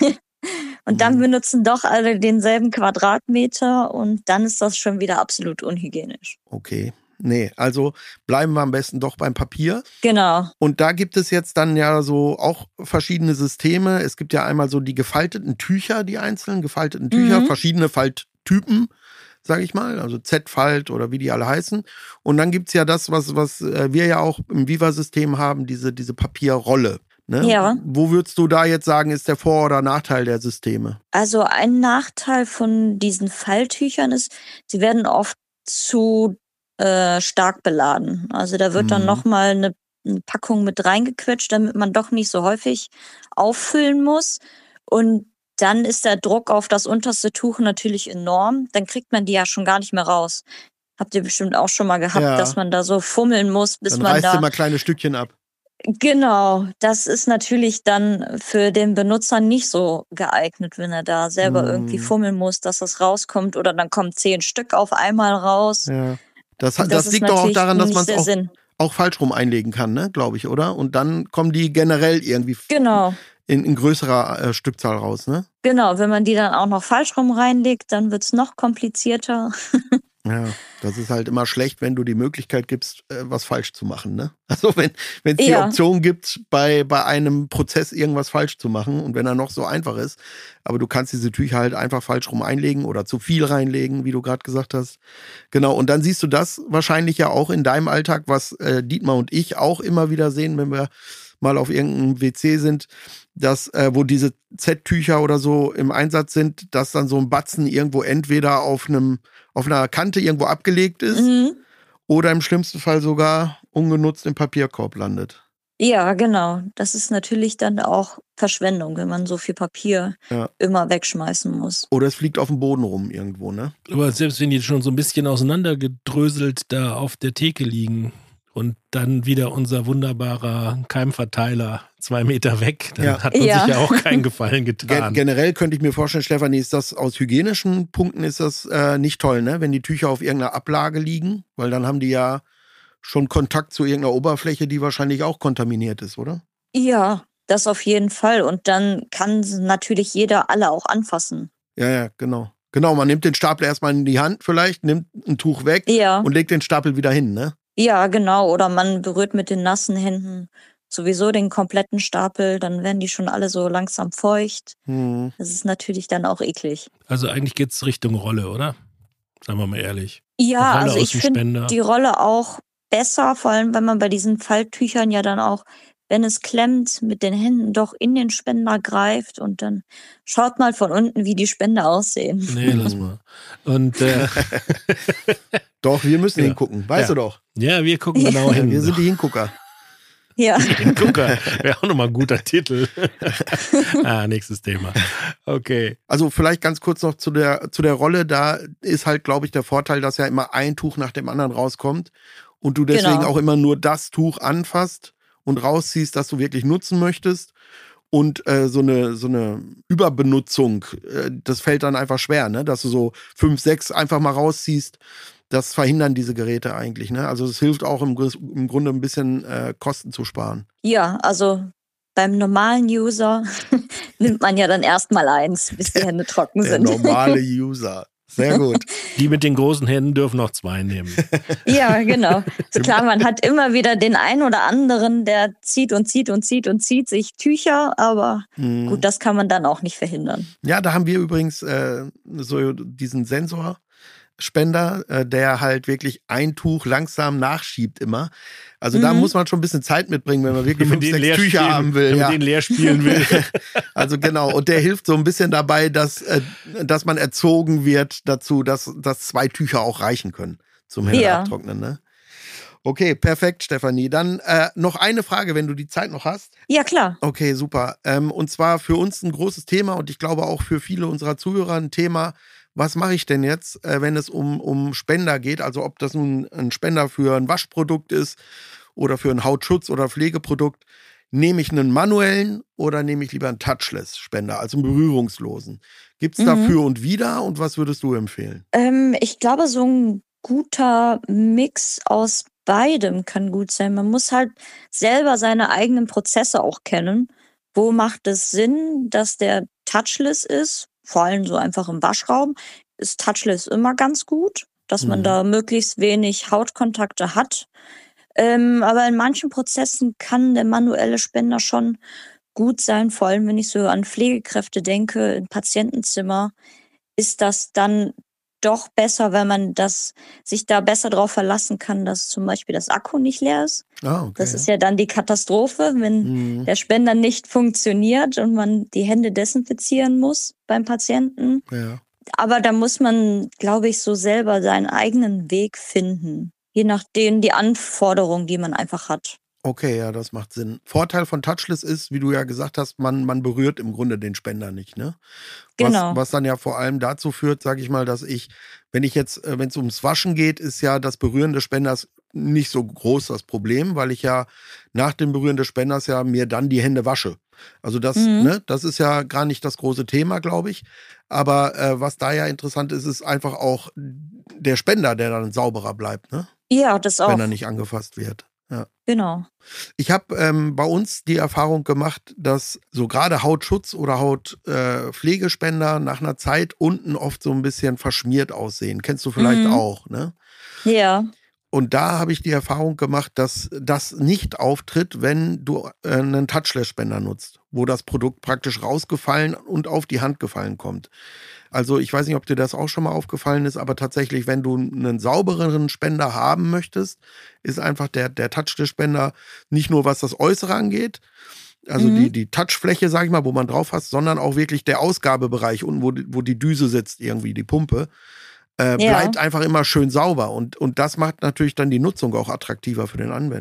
Und dann Mhm. benutzen doch alle denselben Quadratmeter und dann ist das schon wieder absolut unhygienisch. Okay. Nee, also bleiben wir am besten doch beim Papier. Genau. Und da gibt es jetzt dann ja so auch verschiedene Systeme. Es gibt ja einmal so die gefalteten Tücher, die einzelnen gefalteten Tücher, Mhm. verschiedene Falttypen, sage ich mal, also Z-Falt oder wie die alle heißen. Und dann gibt's ja das, was, was äh, wir ja auch im Viva-System haben, diese, diese Papierrolle. Ne? Ja. Wo würdest du da jetzt sagen, ist der Vor- oder Nachteil der Systeme? Also ein Nachteil von diesen Falltüchern ist, sie werden oft zu äh, stark beladen. Also da wird dann Mhm. nochmal eine, eine Packung mit reingequetscht, damit man doch nicht so häufig auffüllen muss. Und dann ist der Druck auf das unterste Tuch natürlich enorm. Dann kriegt man die ja schon gar nicht mehr raus. Habt ihr bestimmt auch schon mal gehabt, Ja. dass man da so fummeln muss, bis Dann man reißt da... du immer kleine Stückchen ab. Genau, das ist natürlich dann für den Benutzer nicht so geeignet, wenn er da selber Mm. irgendwie fummeln muss, dass das rauskommt oder dann kommen zehn Stück auf einmal raus. Ja. Das, hat- Das das ist liegt doch auch natürlich daran, dass nicht man es der auch, Sinn. auch falsch rum einlegen kann, ne, glaube ich, oder? Und dann kommen die generell irgendwie Genau, in, in größerer äh, Stückzahl raus, ne? genau. Wenn man die dann auch noch falsch rum reinlegt, dann wird's noch komplizierter. Ja, das ist halt immer schlecht, wenn du die Möglichkeit gibst, äh, was falsch zu machen, ne? Also wenn wenn es die Ja. Option gibt, bei, bei einem Prozess irgendwas falsch zu machen und wenn er noch so einfach ist, aber du kannst diese Tücher halt einfach falsch rum einlegen oder zu viel reinlegen, wie du gerade gesagt hast. Genau, und dann siehst du das wahrscheinlich ja auch in deinem Alltag, was äh, Dietmar und ich auch immer wieder sehen, wenn wir mal auf irgendeinem W C sind, dass, äh, wo diese Z-Tücher oder so im Einsatz sind, dass dann so ein Batzen irgendwo entweder auf einem, auf einer Kante irgendwo abgelegt ist Mhm. oder im schlimmsten Fall sogar ungenutzt im Papierkorb landet. Ja, genau. Das ist natürlich dann auch Verschwendung, wenn man so viel Papier Ja. immer wegschmeißen muss. Oder es fliegt auf dem Boden rum irgendwo, ne? Aber selbst wenn die schon so ein bisschen auseinandergedröselt da auf der Theke liegen und dann wieder unser wunderbarer Keimverteiler zwei Meter weg, dann Ja. hat man Ja. sich ja auch keinen Gefallen Gen getan. generell könnte ich mir vorstellen, Stefanie, ist das aus hygienischen Punkten ist das äh, nicht toll, ne? Wenn die Tücher auf irgendeiner Ablage liegen, weil dann haben die ja schon Kontakt zu irgendeiner Oberfläche, die wahrscheinlich auch kontaminiert ist, oder? Ja, das auf jeden Fall. Und dann kann natürlich jeder alle auch anfassen. Ja, ja, genau. Genau, man nimmt den Stapel erstmal in die Hand vielleicht, nimmt ein Tuch weg Ja, und legt den Stapel wieder hin, ne? ja, genau. Oder man berührt mit den nassen Händen sowieso den kompletten Stapel, dann werden die schon alle so langsam feucht. Hm. Das ist natürlich dann auch eklig. Also eigentlich geht's Richtung Rolle, oder? Sagen wir mal ehrlich. Ja, Rolle also aus ich dem finde Spender. die Rolle auch besser, vor allem wenn man bei diesen Falttüchern ja dann auch, wenn es klemmt, mit den Händen doch in den Spender greift und dann schaut mal von unten, wie die Spender aussehen. Nee, lass mal. Und äh, Doch, wir müssen Ja. hingucken, weißt Ja. du doch. ja, wir gucken Ja. genau hin. Wir sind die Hingucker. Ja, Hingucker. Wäre auch nochmal ein guter Titel. ah, nächstes Thema. Okay. Also vielleicht ganz kurz noch zu der, zu der Rolle. Da ist halt, glaube ich, der Vorteil, dass ja immer ein Tuch nach dem anderen rauskommt und du deswegen Genau. auch immer nur das Tuch anfasst und rausziehst, das du wirklich nutzen möchtest. Und äh, so eine so eine Überbenutzung, äh, das fällt dann einfach schwer, ne? Dass du so fünf, sechs einfach mal rausziehst. Das verhindern diese Geräte eigentlich, ne? Also es hilft auch im, Gr- im Grunde ein bisschen äh, Kosten zu sparen. ja, also beim normalen User nimmt man ja dann erstmal eins, bis die Hände trocken Der sind. normale User. Sehr gut. Die mit den großen Händen dürfen noch zwei nehmen. Ja, genau. Ist klar, man hat immer wieder den einen oder anderen, der zieht und zieht und zieht und zieht sich Tücher, aber Mhm. gut, das kann man dann auch nicht verhindern. Ja, da haben wir übrigens äh, so diesen Sensorspender, äh, der halt wirklich ein Tuch langsam nachschiebt immer. Also da Mhm. muss man schon ein bisschen Zeit mitbringen, wenn man wirklich Wenn man fünf, den sechs leer Tücher spielen- haben will. wenn man Ja. den leer spielen will. Also genau, und der hilft so ein bisschen dabei, dass, äh, dass man erzogen wird dazu, dass, dass zwei Tücher auch reichen können zum Hände Ja. abtrocknen. Ne? Okay, perfekt, Stefanie. Dann äh, noch eine Frage, wenn du die Zeit noch hast. Ja, klar. Okay, super. Ähm, und zwar für uns ein großes Thema und ich glaube auch für viele unserer Zuhörer ein Thema. Was mache ich denn jetzt, äh, wenn es um, um Spender geht? Also ob das nun ein Spender für ein Waschprodukt ist oder für ein Hautschutz- oder Pflegeprodukt. Nehme ich einen manuellen oder nehme ich lieber einen Touchless-Spender, also einen berührungslosen? Gibt es Mhm. dafür und wider und was würdest du empfehlen? Ähm, ich glaube, so ein guter Mix aus beidem kann gut sein. Man muss halt selber seine eigenen Prozesse auch kennen. Wo macht es Sinn, dass der touchless ist? Vor allem so einfach im Waschraum ist touchless immer ganz gut, dass man Mhm. da möglichst wenig Hautkontakte hat. Ähm, aber in manchen Prozessen kann der manuelle Spender schon gut sein, vor allem wenn ich so an Pflegekräfte denke, im Patientenzimmer ist das dann doch besser, wenn man das sich da besser drauf verlassen kann, dass zum Beispiel das Akku nicht leer ist. Ah, okay. Das ist ja dann die Katastrophe, wenn Mhm. der Spender nicht funktioniert und man die Hände desinfizieren muss beim Patienten. Ja. Aber da muss man, glaube ich, so selber seinen eigenen Weg finden. Je nachdem die Anforderungen, die man einfach hat. Okay, ja, das macht Sinn. Vorteil von Touchless ist, wie du ja gesagt hast, man, man berührt im Grunde den Spender nicht, ne? Genau. Was, was dann ja vor allem dazu führt, sage ich mal, dass ich, wenn ich jetzt, äh, wenn es ums Waschen geht, ist ja das Berühren des Spenders nicht so groß das Problem, weil ich ja nach dem Berühren des Spenders ja mir dann die Hände wasche. Also das, Mhm. ne, das ist ja gar nicht das große Thema, glaube ich. Aber äh, was da ja interessant ist, ist einfach auch der Spender, der dann sauberer bleibt, ne? Ja, das auch. Wenn er nicht angefasst wird. Ja. Genau. Ich habe ähm, bei uns die Erfahrung gemacht, dass so gerade Hautschutz oder Hautpflegespender äh, nach einer Zeit unten oft so ein bisschen verschmiert aussehen. Kennst du vielleicht Mhm. auch, ne? Ja. Und da habe ich die Erfahrung gemacht, dass das nicht auftritt, wenn du äh, einen Touchless-Spender nutzt, wo das Produkt praktisch rausgefallen und auf die Hand gefallen kommt. Also ich weiß nicht, ob dir das auch schon mal aufgefallen ist, aber tatsächlich, wenn du einen saubereren Spender haben möchtest, ist einfach der, der Touchless-Spender nicht nur, was das Äußere angeht, also Mhm. die, die Touchfläche, sag ich mal, wo man drauf hast, sondern auch wirklich der Ausgabebereich unten, wo, die- wo die Düse sitzt, irgendwie die Pumpe, äh, Ja. bleibt einfach immer schön sauber. Und, und das macht natürlich dann die Nutzung auch attraktiver für den Anwender.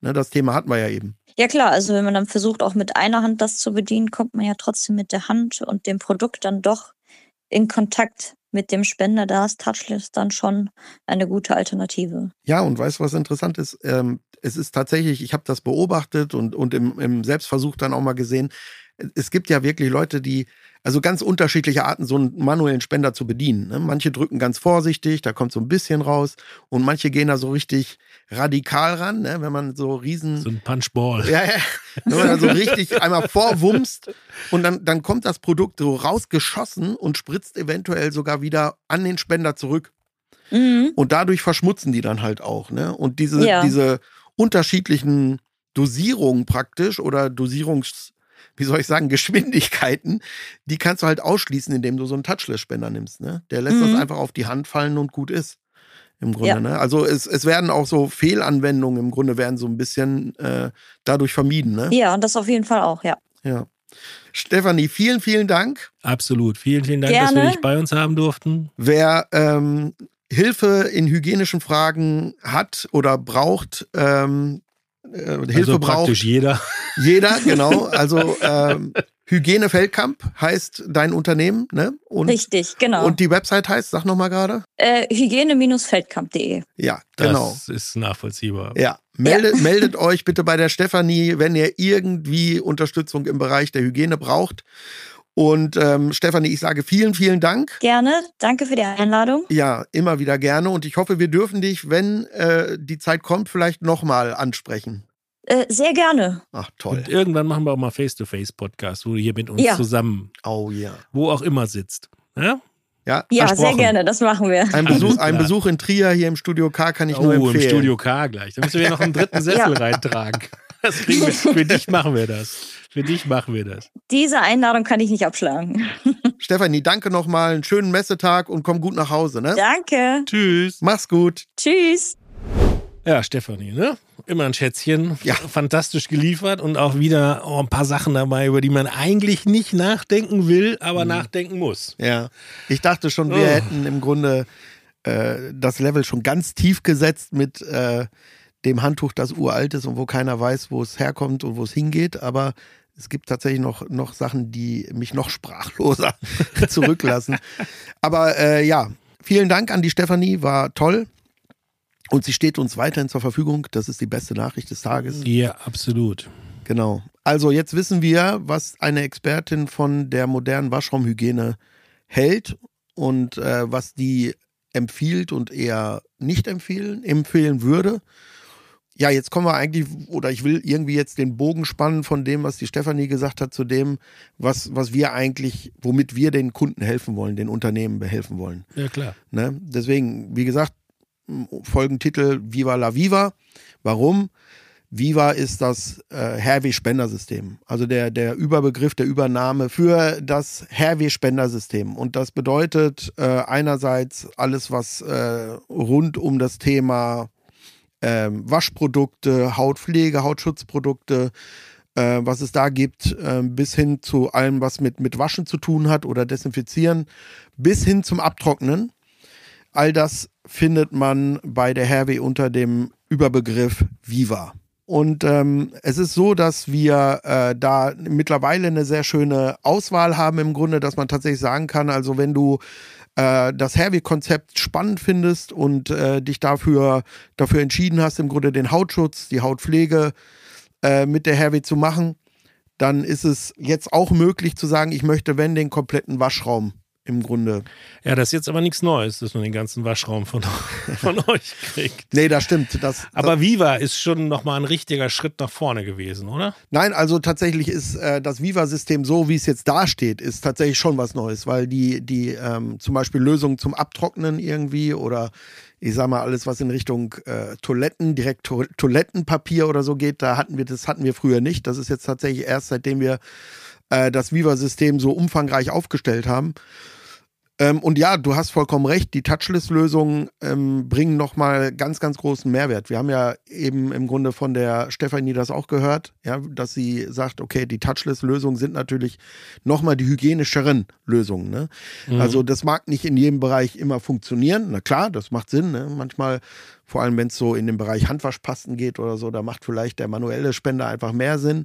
Ne, das Thema hatten wir ja eben. Ja klar, also wenn man dann versucht, auch mit einer Hand das zu bedienen, kommt man ja trotzdem mit der Hand und dem Produkt dann doch in Kontakt mit dem Spender. Da ist Touchless dann schon eine gute Alternative. Ja, und weißt du, was interessant ist? Ähm, es ist tatsächlich, ich habe das beobachtet und, und im, im Selbstversuch dann auch mal gesehen, es gibt ja wirklich Leute, die, also ganz unterschiedliche Arten, so einen manuellen Spender zu bedienen. Ne? Manche drücken ganz vorsichtig, da kommt so ein bisschen raus und manche gehen da so richtig radikal ran, ne? Wenn man so riesen... So ein Punchball. Ja, ja. Wenn man dann so richtig einmal vorwumst und dann, dann kommt das Produkt so rausgeschossen und spritzt eventuell sogar wieder an den Spender zurück. Mhm. Und dadurch verschmutzen die dann halt auch. Ne? Und diese, Ja. diese unterschiedlichen Dosierungen praktisch oder Dosierungs, wie soll ich sagen, Geschwindigkeiten, die kannst du halt ausschließen, indem du so einen Touchless-Spender nimmst. Ne? Der lässt Mhm. das einfach auf die Hand fallen und gut ist. Im Grunde. Ja. Ne? Also es, es werden auch so Fehlanwendungen im Grunde werden so ein bisschen äh, dadurch vermieden. Ne? Ja, und das auf jeden Fall auch, ja. Ja. Stefanie, vielen, vielen Dank. Absolut. Vielen, vielen Dank, dass Gerne. wir dich bei uns haben durften. Wer ähm, Hilfe in hygienischen Fragen hat oder braucht, ähm, äh, Hilfe Also braucht, praktisch jeder. jeder, genau. Also ähm, Hygiene Feldkamp heißt dein Unternehmen, ne? Und, Richtig, genau. und die Website heißt, sag nochmal gerade. äh, hygiene feldkamp punkt de. Ja, genau. Das ist nachvollziehbar. Ja, meldet, meldet euch bitte bei der Stefanie, wenn ihr irgendwie Unterstützung im Bereich der Hygiene braucht. Und ähm, Stefanie, ich sage vielen, vielen Dank. Gerne, danke für die Einladung. Ja, immer wieder gerne. Und ich hoffe, wir dürfen dich, wenn äh, die Zeit kommt, vielleicht nochmal ansprechen. Äh, sehr gerne. Ach, toll. Und irgendwann machen wir auch mal Face-to-Face-Podcast, wo du hier mit uns Ja. zusammen, Oh ja. wo auch immer sitzt. Ja? Ja, Ja, sehr Versprochen. gerne, das machen wir. ein Alles Besuch, klar. ein Besuch in Trier hier im Studio K kann ich Oh, nur im empfehlen. Studio K gleich. Da müssen wir noch einen dritten Sessel Ja. reintragen. Das kriegen wir. Für dich machen wir das. Für dich machen wir das. Diese Einladung kann ich nicht abschlagen. Stefanie, danke nochmal. Einen schönen Messetag und komm gut nach Hause. Ne? Danke. Tschüss. Mach's gut. Tschüss. Ja, Stefanie, ne? Immer ein Schätzchen. Ja. Fantastisch geliefert und auch wieder oh, ein paar Sachen dabei, über die man eigentlich nicht nachdenken will, aber Mhm. nachdenken muss. Ja, ich dachte schon, wir Oh. hätten im Grunde äh, das Level schon ganz tief gesetzt mit äh, dem Handtuch, das uralt ist und wo keiner weiß, wo es herkommt und wo es hingeht. Aber es gibt tatsächlich noch, noch Sachen, die mich noch sprachloser zurücklassen. Aber äh, ja, vielen Dank an die Stefanie, war toll. Und sie steht uns weiterhin zur Verfügung. Das ist die beste Nachricht des Tages. Ja, absolut. Genau. Also jetzt wissen wir, was eine Expertin von der modernen Waschraumhygiene hält und äh, was die empfiehlt und eher nicht empfehlen, empfehlen würde. Ja, jetzt kommen wir eigentlich, oder ich will irgendwie jetzt den Bogen spannen von dem, was die Stefanie gesagt hat, zu dem, was, was wir eigentlich, womit wir den Kunden helfen wollen, den Unternehmen behelfen wollen. Ja, klar. Ne? Deswegen, wie gesagt, Folgentitel Viva la Viva. Warum? Viva ist das äh, Herweh-Spendersystem. Also der, der Überbegriff, der Übername für das Herweh-Spendersystem. Und das bedeutet äh, einerseits alles, was äh, rund um das Thema äh, Waschprodukte, Hautpflege, Hautschutzprodukte, äh, was es da gibt, äh, bis hin zu allem, was mit, mit Waschen zu tun hat oder Desinfizieren, bis hin zum Abtrocknen. All das findet man bei der Herweh unter dem Überbegriff Viva. Und ähm, es ist so, dass wir äh, da mittlerweile eine sehr schöne Auswahl haben im Grunde, dass man tatsächlich sagen kann, also wenn du äh, das Herweh-Konzept spannend findest und äh, dich dafür, dafür entschieden hast, im Grunde den Hautschutz, die Hautpflege äh, mit der Herweh zu machen, dann ist es jetzt auch möglich zu sagen, ich möchte, wenn, den kompletten Waschraum im Grunde. Ja, das ist jetzt aber nichts Neues, dass man den ganzen Waschraum von, von euch kriegt. Nee, das stimmt. Das, Aber Viva ist schon nochmal ein richtiger Schritt nach vorne gewesen, oder? Nein, also tatsächlich ist äh, das Viva-System so, wie es jetzt dasteht, ist tatsächlich schon was Neues, weil die, die ähm, zum Beispiel Lösungen zum Abtrocknen irgendwie oder ich sag mal alles, was in Richtung äh, Toiletten, direkt to- Toilettenpapier oder so geht, da hatten wir, das hatten wir früher nicht. Das ist jetzt tatsächlich erst, seitdem wir äh, das Viva-System so umfangreich aufgestellt haben. Ähm, und ja, du hast vollkommen recht, die Touchless-Lösungen ähm, bringen nochmal ganz, ganz großen Mehrwert. Wir haben ja eben im Grunde von der Stefanie das auch gehört, ja, dass sie sagt, okay, die Touchless-Lösungen sind natürlich nochmal die hygienischeren Lösungen. Ne? Mhm. Also das mag nicht in jedem Bereich immer funktionieren. Na klar, das macht Sinn. Ne? Manchmal, vor allem wenn es so in den Bereich Handwaschpasten geht oder so, da macht vielleicht der manuelle Spender einfach mehr Sinn.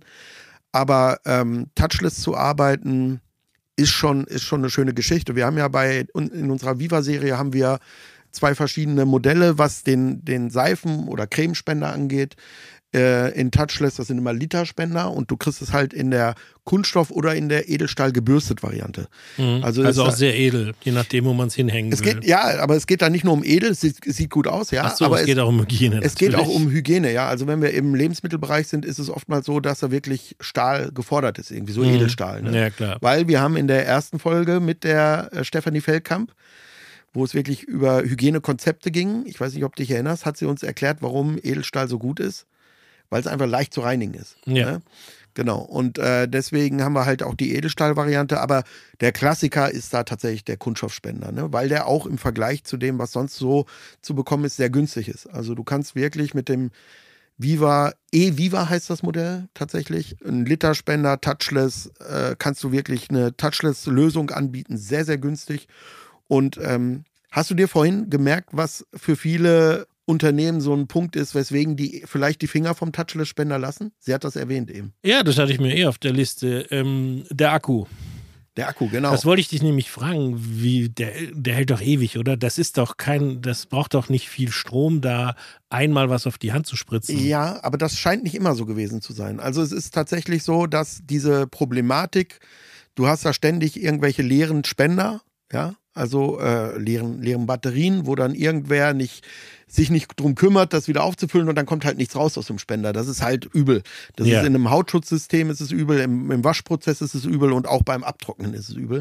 Aber ähm, Touchless zu arbeiten ist schon, ist schon eine schöne Geschichte. Wir haben ja bei, in unserer Viva-Serie haben wir zwei verschiedene Modelle, was den, den Seifen- oder Cremespender angeht. Äh, in Touchless, das sind immer Literspender und du kriegst es halt in der Kunststoff- oder in der Edelstahl gebürstet Variante. Mhm. Also, also auch sehr edel, je nachdem, wo man es hinhängen es will. Geht, ja, aber es geht da nicht nur um edel, es sieht, es sieht gut aus, ja. Ach so, aber es geht auch um Hygiene. Es natürlich. geht auch um Hygiene, ja. Also wenn wir im Lebensmittelbereich sind, ist es oftmals so, dass da wirklich Stahl gefordert ist, irgendwie so mhm. Edelstahl. Ne? Ja, klar. Weil wir haben in der ersten Folge mit der äh, Stefanie Feldkamp, wo es wirklich über Hygienekonzepte ging, ich weiß nicht, ob du dich erinnerst, hat sie uns erklärt, warum Edelstahl so gut ist. Weil es einfach leicht zu reinigen ist. Ja. Ne? Genau. Und äh, deswegen haben wir halt auch die Edelstahl-Variante, aber der Klassiker ist da tatsächlich der Kunststoffspender, ne? Weil der auch im Vergleich zu dem, was sonst so zu bekommen ist, sehr günstig ist. Also du kannst wirklich mit dem Viva, E-Viva heißt das Modell tatsächlich, ein Literspender, Touchless, äh, kannst du wirklich eine Touchless-Lösung anbieten, sehr, sehr günstig. Und ähm, hast du dir vorhin gemerkt, was für viele Unternehmen so ein Punkt ist, weswegen die vielleicht die Finger vom Touchless-Spender lassen? Sie hat das erwähnt eben. Ja, das hatte ich mir eh auf der Liste. Ähm, der Akku. Der Akku, genau. Das wollte ich dich nämlich fragen, wie, der, der hält doch ewig, oder? Das ist doch kein, das braucht doch nicht viel Strom, da einmal was auf die Hand zu spritzen. Ja, aber das scheint nicht immer so gewesen zu sein. Also es ist tatsächlich so, dass diese Problematik, du hast da ständig irgendwelche leeren Spender, ja, also äh, leeren, leeren Batterien, wo dann irgendwer nicht, sich nicht drum kümmert, das wieder aufzufüllen und dann kommt halt nichts raus aus dem Spender. Das ist halt übel. Das ja. ist in einem Hautschutzsystem ist es übel, im, im Waschprozess ist es übel und auch beim Abtrocknen ist es übel.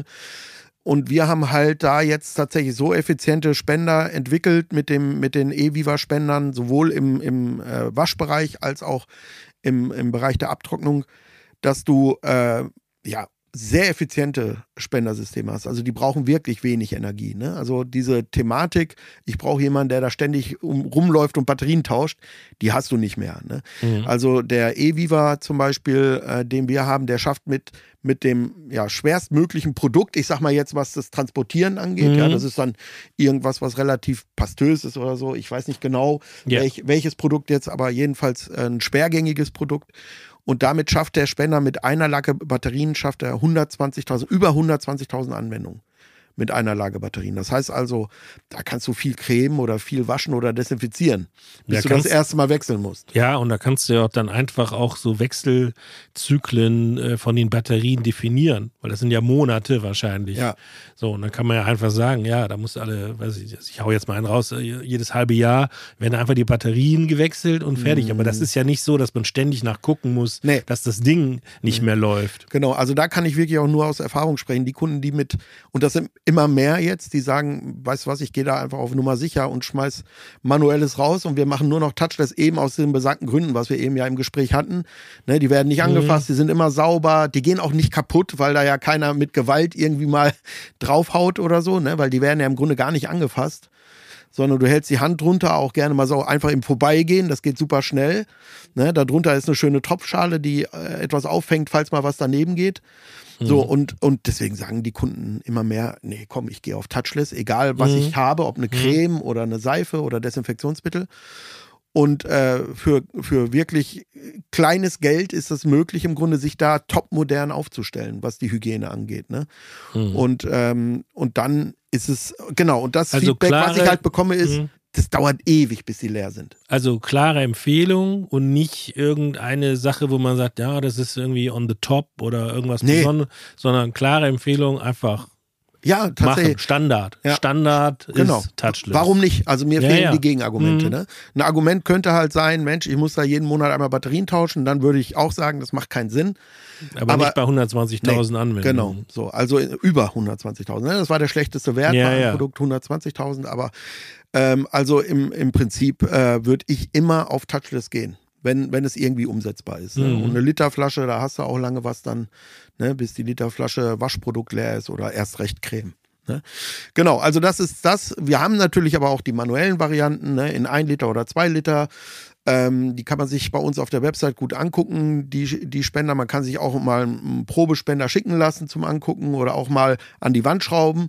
Und wir haben halt da jetzt tatsächlich so effiziente Spender entwickelt mit, dem, mit den E-Viva-Spendern, sowohl im, im äh, Waschbereich als auch im, im Bereich der Abtrocknung, dass du äh, ja sehr effiziente Spendersysteme hast. Also die brauchen wirklich wenig Energie. Ne? Also diese Thematik, ich brauche jemanden, der da ständig um, rumläuft und Batterien tauscht, die hast du nicht mehr. Ne? Mhm. Also der E-Viva zum Beispiel, äh, den wir haben, der schafft mit, mit dem ja, schwerstmöglichen Produkt, ich sag mal jetzt, was das Transportieren angeht, mhm. ja, das ist dann irgendwas, was relativ pastös ist oder so. Ich weiß nicht genau, yeah. welch, welches Produkt jetzt, aber jedenfalls äh, ein schwergängiges Produkt. Und damit schafft der Spender mit einer Lage Batterien, schafft er hundertzwanzigtausend, über hundertzwanzigtausend Anwendungen mit einer Lage Batterien. Das heißt also, da kannst du viel cremen oder viel waschen oder desinfizieren, bis ja, du kannst, das erste Mal wechseln musst. Ja, und da kannst du ja dann einfach auch so Wechselzyklen äh, von den Batterien definieren, weil das sind ja Monate wahrscheinlich. Ja. So, und dann kann man ja einfach sagen, ja, da muss alle, weiß ich, ich hau jetzt mal einen raus, jedes halbe Jahr werden einfach die Batterien gewechselt und fertig. Mm. Aber das ist ja nicht so, dass man ständig nachgucken muss, nee. dass das Ding nicht mm. mehr läuft. Genau, also da kann ich wirklich auch nur aus Erfahrung sprechen. Die Kunden, die mit, und das sind immer mehr jetzt, die sagen, weißt du was, ich gehe da einfach auf Nummer sicher und schmeiß Manuelles raus und wir machen nur noch Touchless, eben aus den besagten Gründen, was wir eben ja im Gespräch hatten. Ne, die werden nicht angefasst, mhm. die sind immer sauber, die gehen auch nicht kaputt, weil da ja keiner mit Gewalt irgendwie mal draufhaut oder so, ne, weil die werden ja im Grunde gar nicht angefasst, sondern du hältst die Hand drunter, auch gerne mal so einfach im Vorbeigehen, das geht super schnell. Ne, darunter ist eine schöne Tropfschale, die äh, etwas auffängt, falls mal was daneben geht. So, mhm. und, und deswegen sagen die Kunden immer mehr, nee, komm, ich gehe auf Touchless, egal was mhm. ich habe, ob eine Creme mhm. oder eine Seife oder Desinfektionsmittel. Und äh, für, für wirklich kleines Geld ist es möglich, im Grunde sich da topmodern aufzustellen, was die Hygiene angeht. Ne? Mhm. Und, ähm, und dann ist es, genau, und das also Feedback, klare, was ich halt bekomme, ist, mhm. das dauert ewig, bis die leer sind. Also klare Empfehlung und nicht irgendeine Sache, wo man sagt, ja, das ist irgendwie on the top oder irgendwas nee. Besonderes, sondern klare Empfehlung einfach ja, tatsächlich. machen. Standard. Ja. Standard genau. ist Touchless. Warum nicht? Also mir ja, fehlen ja. die Gegenargumente. Mhm. Ne? Ein Argument könnte halt sein, Mensch, ich muss da jeden Monat einmal Batterien tauschen, dann würde ich auch sagen, das macht keinen Sinn. Aber, Aber nicht bei hundertzwanzigtausend nee, Anwendungen. Genau, so, also über hundertzwanzigtausend. Ne? Das war der schlechteste Wert ja, bei einem ja. Produkt, hundertzwanzigtausend. Aber ähm, also im, im Prinzip äh, würde ich immer auf Touchless gehen, wenn, wenn es irgendwie umsetzbar ist. Ne? Mhm. Und eine Literflasche, da hast du auch lange was dann, ne, bis die Literflasche Waschprodukt leer ist oder erst recht Creme. Ne? Genau, also das ist das. Wir haben natürlich aber auch die manuellen Varianten, ne, in ein Liter oder zwei Liter. Ähm, die kann man sich bei uns auf der Website gut angucken, die, die Spender. Man kann sich auch mal einen Probespender schicken lassen zum Angucken oder auch mal an die Wand schrauben.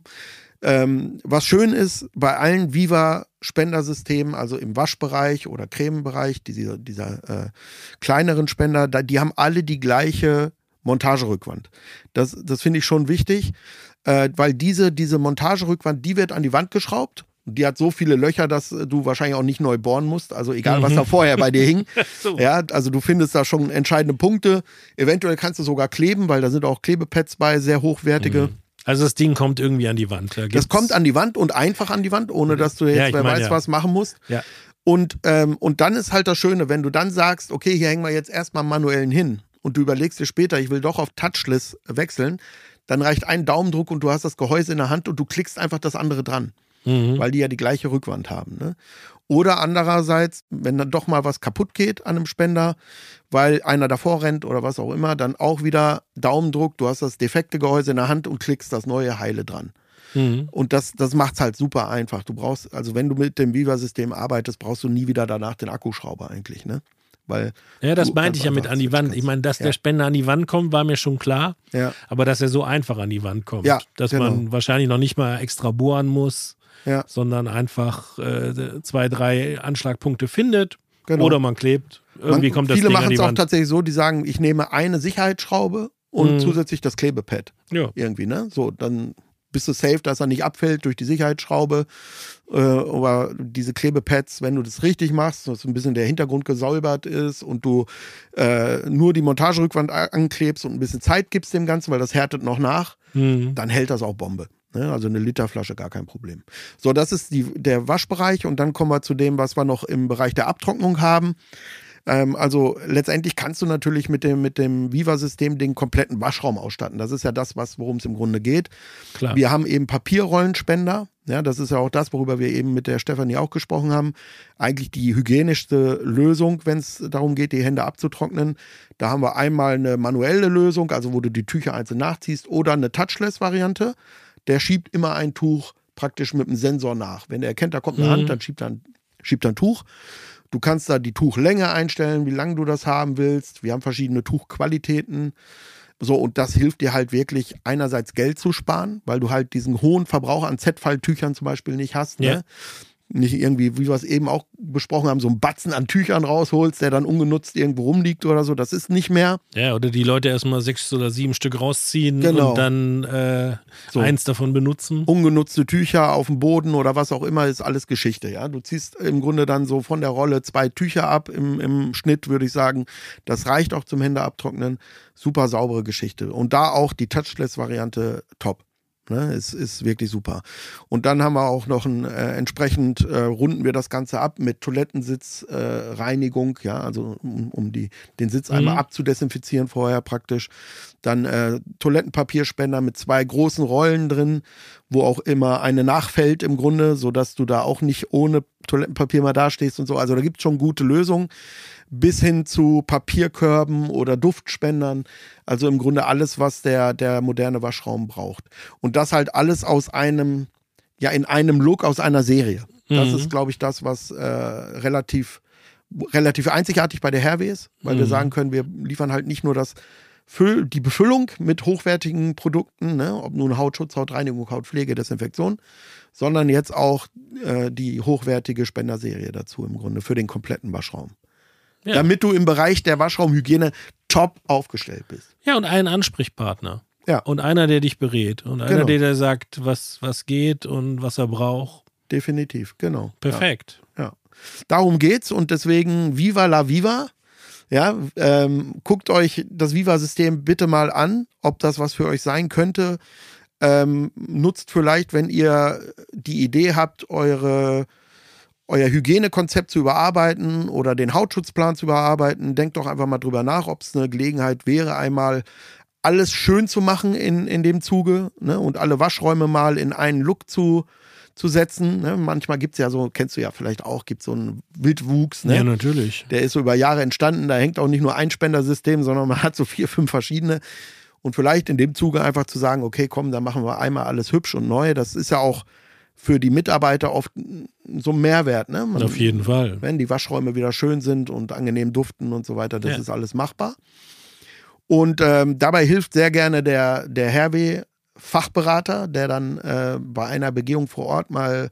Ähm, was schön ist, bei allen Viva-Spendersystemen, also im Waschbereich oder Cremebereich, dieser, dieser äh, kleineren Spender, da, die haben alle die gleiche Montagerückwand. Das, das finde ich schon wichtig, äh, weil diese, diese Montagerückwand, die wird an die Wand geschraubt. Die hat so viele Löcher, dass du wahrscheinlich auch nicht neu bohren musst. Also egal, was da vorher bei dir hing. So. Ja, also du findest da schon entscheidende Punkte. Eventuell kannst du sogar kleben, weil da sind auch Klebepads bei, sehr hochwertige. Mhm. Also das Ding kommt irgendwie an die Wand. Da das kommt an die Wand und einfach an die Wand, ohne dass du jetzt, ja, wer mein, weiß, ja. was machen musst. Ja. Und, ähm, und dann ist halt das Schöne, wenn du dann sagst, okay, hier hängen wir jetzt erstmal manuellen hin und du überlegst dir später, ich will doch auf Touchless wechseln, dann reicht ein Daumendruck und du hast das Gehäuse in der Hand und du klickst einfach das andere dran, mhm. weil die ja die gleiche Rückwand haben. Ne? Oder andererseits, wenn dann doch mal was kaputt geht an einem Spender, weil einer davor rennt oder was auch immer, dann auch wieder Daumendruck, du hast das defekte Gehäuse in der Hand und klickst das neue heile dran. Mhm. Und das, das macht es halt super einfach. Du brauchst, also wenn du mit dem Viva-System arbeitest, brauchst du nie wieder danach den Akkuschrauber eigentlich, ne? Weil ja, das meinte ich ja mit an die Wand. Ich meine, dass ja. der Spender an die Wand kommt, war mir schon klar. Ja. Aber dass er so einfach an die Wand kommt. Ja, dass genau. man wahrscheinlich noch nicht mal extra bohren muss, ja. sondern einfach äh, zwei, drei Anschlagpunkte findet. Genau. Oder man klebt. Irgendwie man, kommt das Ding an die Wand. Viele machen es auch tatsächlich so, die sagen, ich nehme eine Sicherheitsschraube und mhm. zusätzlich das Klebepad. Ja. Irgendwie, ne? So, dann bist du safe, dass er nicht abfällt durch die Sicherheitsschraube. Äh, aber diese Klebepads, wenn du das richtig machst, dass ein bisschen der Hintergrund gesäubert ist und du äh, nur die Montagerückwand anklebst und ein bisschen Zeit gibst dem Ganzen, weil das härtet noch nach, mhm. dann hält das auch Bombe. Ne? Also eine Literflasche, gar kein Problem. So, das ist die, der Waschbereich und dann kommen wir zu dem, was wir noch im Bereich der Abtrocknung haben. Also letztendlich kannst du natürlich mit dem, mit dem Viva-System den kompletten Waschraum ausstatten. Das ist ja das, was, worum es im Grunde geht. Klar. Wir haben eben Papierrollenspender. Ja, das ist ja auch das, worüber wir eben mit der Stefanie auch gesprochen haben. Eigentlich die hygienischste Lösung, wenn es darum geht, die Hände abzutrocknen. Da haben wir einmal eine manuelle Lösung, also wo du die Tücher einzeln nachziehst, oder eine Touchless-Variante. Der schiebt immer ein Tuch praktisch mit dem Sensor nach. Wenn er erkennt, da kommt eine mhm. Hand, dann schiebt er ein, schiebt er ein Tuch. Du kannst da die Tuchlänge einstellen, wie lange du das haben willst. Wir haben verschiedene Tuchqualitäten. So, und das hilft dir halt wirklich einerseits Geld zu sparen, weil du halt diesen hohen Verbrauch an Z-Falltüchern zum Beispiel nicht hast. Ja. Ne? Nicht irgendwie, wie wir es eben auch besprochen haben, so einen Batzen an Tüchern rausholst, der dann ungenutzt irgendwo rumliegt oder so. Das ist nicht mehr. Ja, oder die Leute erstmal sechs oder sieben Stück rausziehen genau. und dann äh, so. eins davon benutzen. Ungenutzte Tücher auf dem Boden oder was auch immer, ist alles Geschichte. Ja, du ziehst im Grunde dann so von der Rolle zwei Tücher ab im, im Schnitt, würde ich sagen. Das reicht auch zum Hände abtrocknen. Super saubere Geschichte. Und da auch die Touchless-Variante top. Ne, ist, ist wirklich super. Und dann haben wir auch noch ein, äh, entsprechend äh, runden wir das Ganze ab mit Toilettensitzreinigung, äh, ja, also um, um die, den Sitz mhm. einmal abzudesinfizieren vorher praktisch. Dann äh, Toilettenpapierspender mit zwei großen Rollen drin, wo auch immer eine nachfällt im Grunde, sodass du da auch nicht ohne Toilettenpapier mal dastehst und so. Also da gibt es schon gute Lösungen. Bis hin zu Papierkörben oder Duftspendern. Also im Grunde alles, was der, der moderne Waschraum braucht. Und das halt alles aus einem, ja, in einem Look aus einer Serie. Das mhm. ist, glaube ich, das, was äh, relativ, relativ einzigartig bei der Herweh ist, weil mhm. wir sagen können, wir liefern halt nicht nur das Füll, die Befüllung mit hochwertigen Produkten, ne, ob nun Hautschutz, Hautreinigung, Hautpflege, Desinfektion, sondern jetzt auch äh, die hochwertige Spenderserie dazu im Grunde für den kompletten Waschraum. Ja. Damit du im Bereich der Waschraumhygiene top aufgestellt bist. Ja, und einen Ansprechpartner. Ja. Und einer, der dich berät. Und einer, genau. der dir sagt, was, was geht und was er braucht. Definitiv, genau. Perfekt. Ja. ja. Darum geht's und deswegen Viva la Viva. Ja, ähm, guckt euch das Viva-System bitte mal an, ob das was für euch sein könnte. Ähm, nutzt vielleicht, wenn ihr die Idee habt, eure euer Hygienekonzept zu überarbeiten oder den Hautschutzplan zu überarbeiten, denkt doch einfach mal drüber nach, ob es eine Gelegenheit wäre, einmal alles schön zu machen in, in dem Zuge, ne, und alle Waschräume mal in einen Look zu, zu setzen. Ne. Manchmal gibt es ja so, kennst du ja vielleicht auch, gibt es so einen Wildwuchs. Ne? Ja, natürlich. Der ist so über Jahre entstanden, da hängt auch nicht nur ein Spendersystem, sondern man hat so vier, fünf verschiedene. Und vielleicht in dem Zuge einfach zu sagen, okay, komm, dann machen wir einmal alles hübsch und neu. Das ist ja auch für die Mitarbeiter oft so ein Mehrwert. Ne? Man, Auf jeden Fall. Wenn die Waschräume wieder schön sind und angenehm duften und so weiter, das Ja. ist alles machbar. Und ähm, dabei hilft sehr gerne der, der Herweh-Fachberater, der dann äh, bei einer Begehung vor Ort mal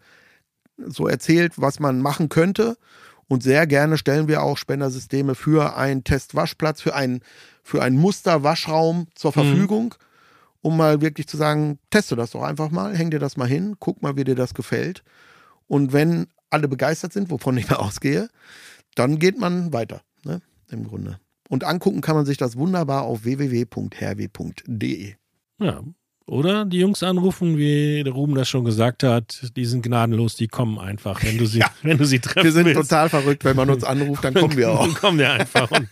so erzählt, was man machen könnte. Und sehr gerne stellen wir auch Spendersysteme für einen Testwaschplatz, für einen, für einen Musterwaschraum zur Verfügung, mhm. um mal wirklich zu sagen, teste das doch einfach mal, häng dir das mal hin, guck mal, wie dir das gefällt. Und wenn alle begeistert sind, wovon ich mal ausgehe, dann geht man weiter, ne, im Grunde. Und angucken kann man sich das wunderbar auf w w w punkt herweh punkt d e. Ja. Oder die Jungs anrufen, wie der Ruben das schon gesagt hat, die sind gnadenlos, die kommen einfach, wenn du sie, ja. wenn du sie treffen Wir sind willst. total verrückt, wenn man uns anruft, dann kommen wir auch. Dann kommen wir einfach. Und,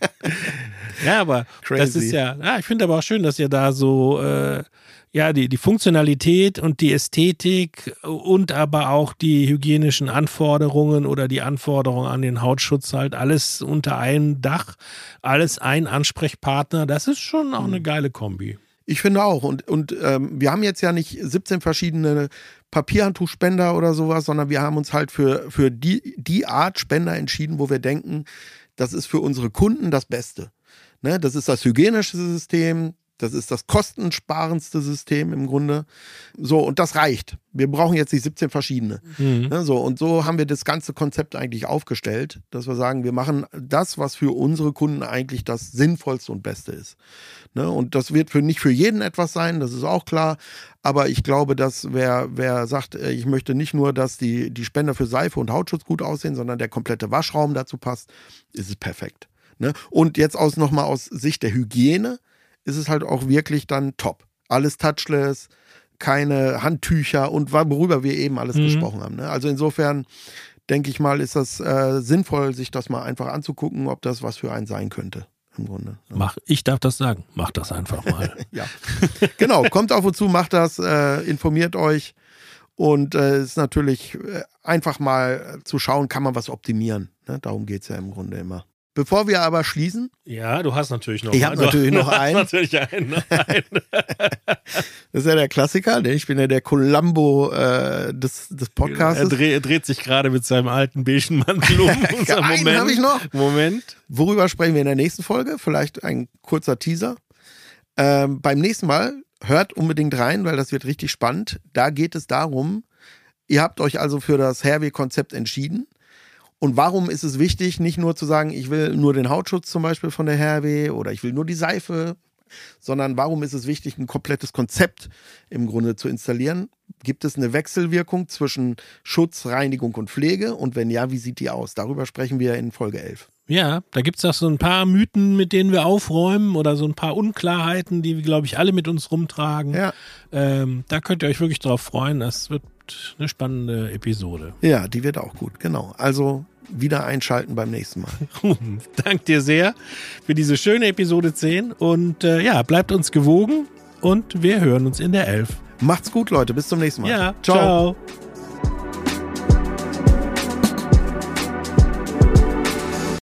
ja, aber Crazy. Das ist ja, ja ich finde aber auch schön, dass ihr da so, äh, ja, die, die Funktionalität und die Ästhetik und aber auch die hygienischen Anforderungen oder die Anforderungen an den Hautschutz halt alles unter einem Dach, alles ein Ansprechpartner, das ist schon auch eine geile Kombi. Ich finde auch. Und, und ähm, wir haben jetzt ja nicht siebzehn verschiedene Papierhandtuchspender oder sowas, sondern wir haben uns halt für, für die, die Art Spender entschieden, wo wir denken, das ist für unsere Kunden das Beste. Ne? Das ist das hygienische System, das ist das kostensparendste System im Grunde. So, und das reicht. Wir brauchen jetzt nicht siebzehn verschiedene. Mhm. Ne? So, und so haben wir das ganze Konzept eigentlich aufgestellt, dass wir sagen, wir machen das, was für unsere Kunden eigentlich das Sinnvollste und Beste ist. Ne? Und das wird für nicht für jeden etwas sein, das ist auch klar. Aber ich glaube, dass wer, wer sagt, ich möchte nicht nur, dass die, die Spender für Seife und Hautschutz gut aussehen, sondern der komplette Waschraum dazu passt, ist es perfekt. Ne? Und jetzt aus nochmal aus Sicht der Hygiene ist es halt auch wirklich dann top. Alles touchless, keine Handtücher und worüber wir eben alles mhm. gesprochen haben. Ne? Also insofern denke ich mal, ist das äh, sinnvoll, sich das mal einfach anzugucken, ob das was für einen sein könnte. Im Grunde. Ja. Mach, ich darf das sagen. Macht das einfach mal. Ja, genau. Kommt auf uns zu, macht das, äh, informiert euch und es äh, ist natürlich äh, einfach mal zu schauen, kann man was optimieren. Ne? Darum geht es ja im Grunde immer. Bevor wir aber schließen. Ja, du hast natürlich noch ich einen. Ich habe natürlich noch einen. natürlich einen. Noch einen. Das ist ja der Klassiker. Ne? Ich bin ja der Columbo äh, des, des Podcasts. Er, dreh, er dreht sich gerade mit seinem alten beigen Mantel um. Einen habe ich noch. Moment. Worüber sprechen wir in der nächsten Folge? Vielleicht ein kurzer Teaser. Ähm, beim nächsten Mal hört unbedingt rein, weil das wird richtig spannend. Da geht es darum, ihr habt euch also für das Herweh-Konzept entschieden. Und warum ist es wichtig, nicht nur zu sagen, ich will nur den Hautschutz zum Beispiel von der Herweh oder ich will nur die Seife, sondern warum ist es wichtig, ein komplettes Konzept im Grunde zu installieren? Gibt es eine Wechselwirkung zwischen Schutz, Reinigung und Pflege? Und wenn ja, wie sieht die aus? Darüber sprechen wir in Folge elf. Ja, da gibt es auch so ein paar Mythen, mit denen wir aufräumen oder so ein paar Unklarheiten, die wir, glaube ich, alle mit uns rumtragen. Ja. Ähm, da könnt ihr euch wirklich drauf freuen. Das wird eine spannende Episode. Ja, die wird auch gut, genau. Also wieder einschalten beim nächsten Mal. Ruben, danke dir sehr für diese schöne Episode zehn und äh, ja, bleibt uns gewogen und wir hören uns in der elf. Macht's gut, Leute. Bis zum nächsten Mal. Ja, ciao. ciao.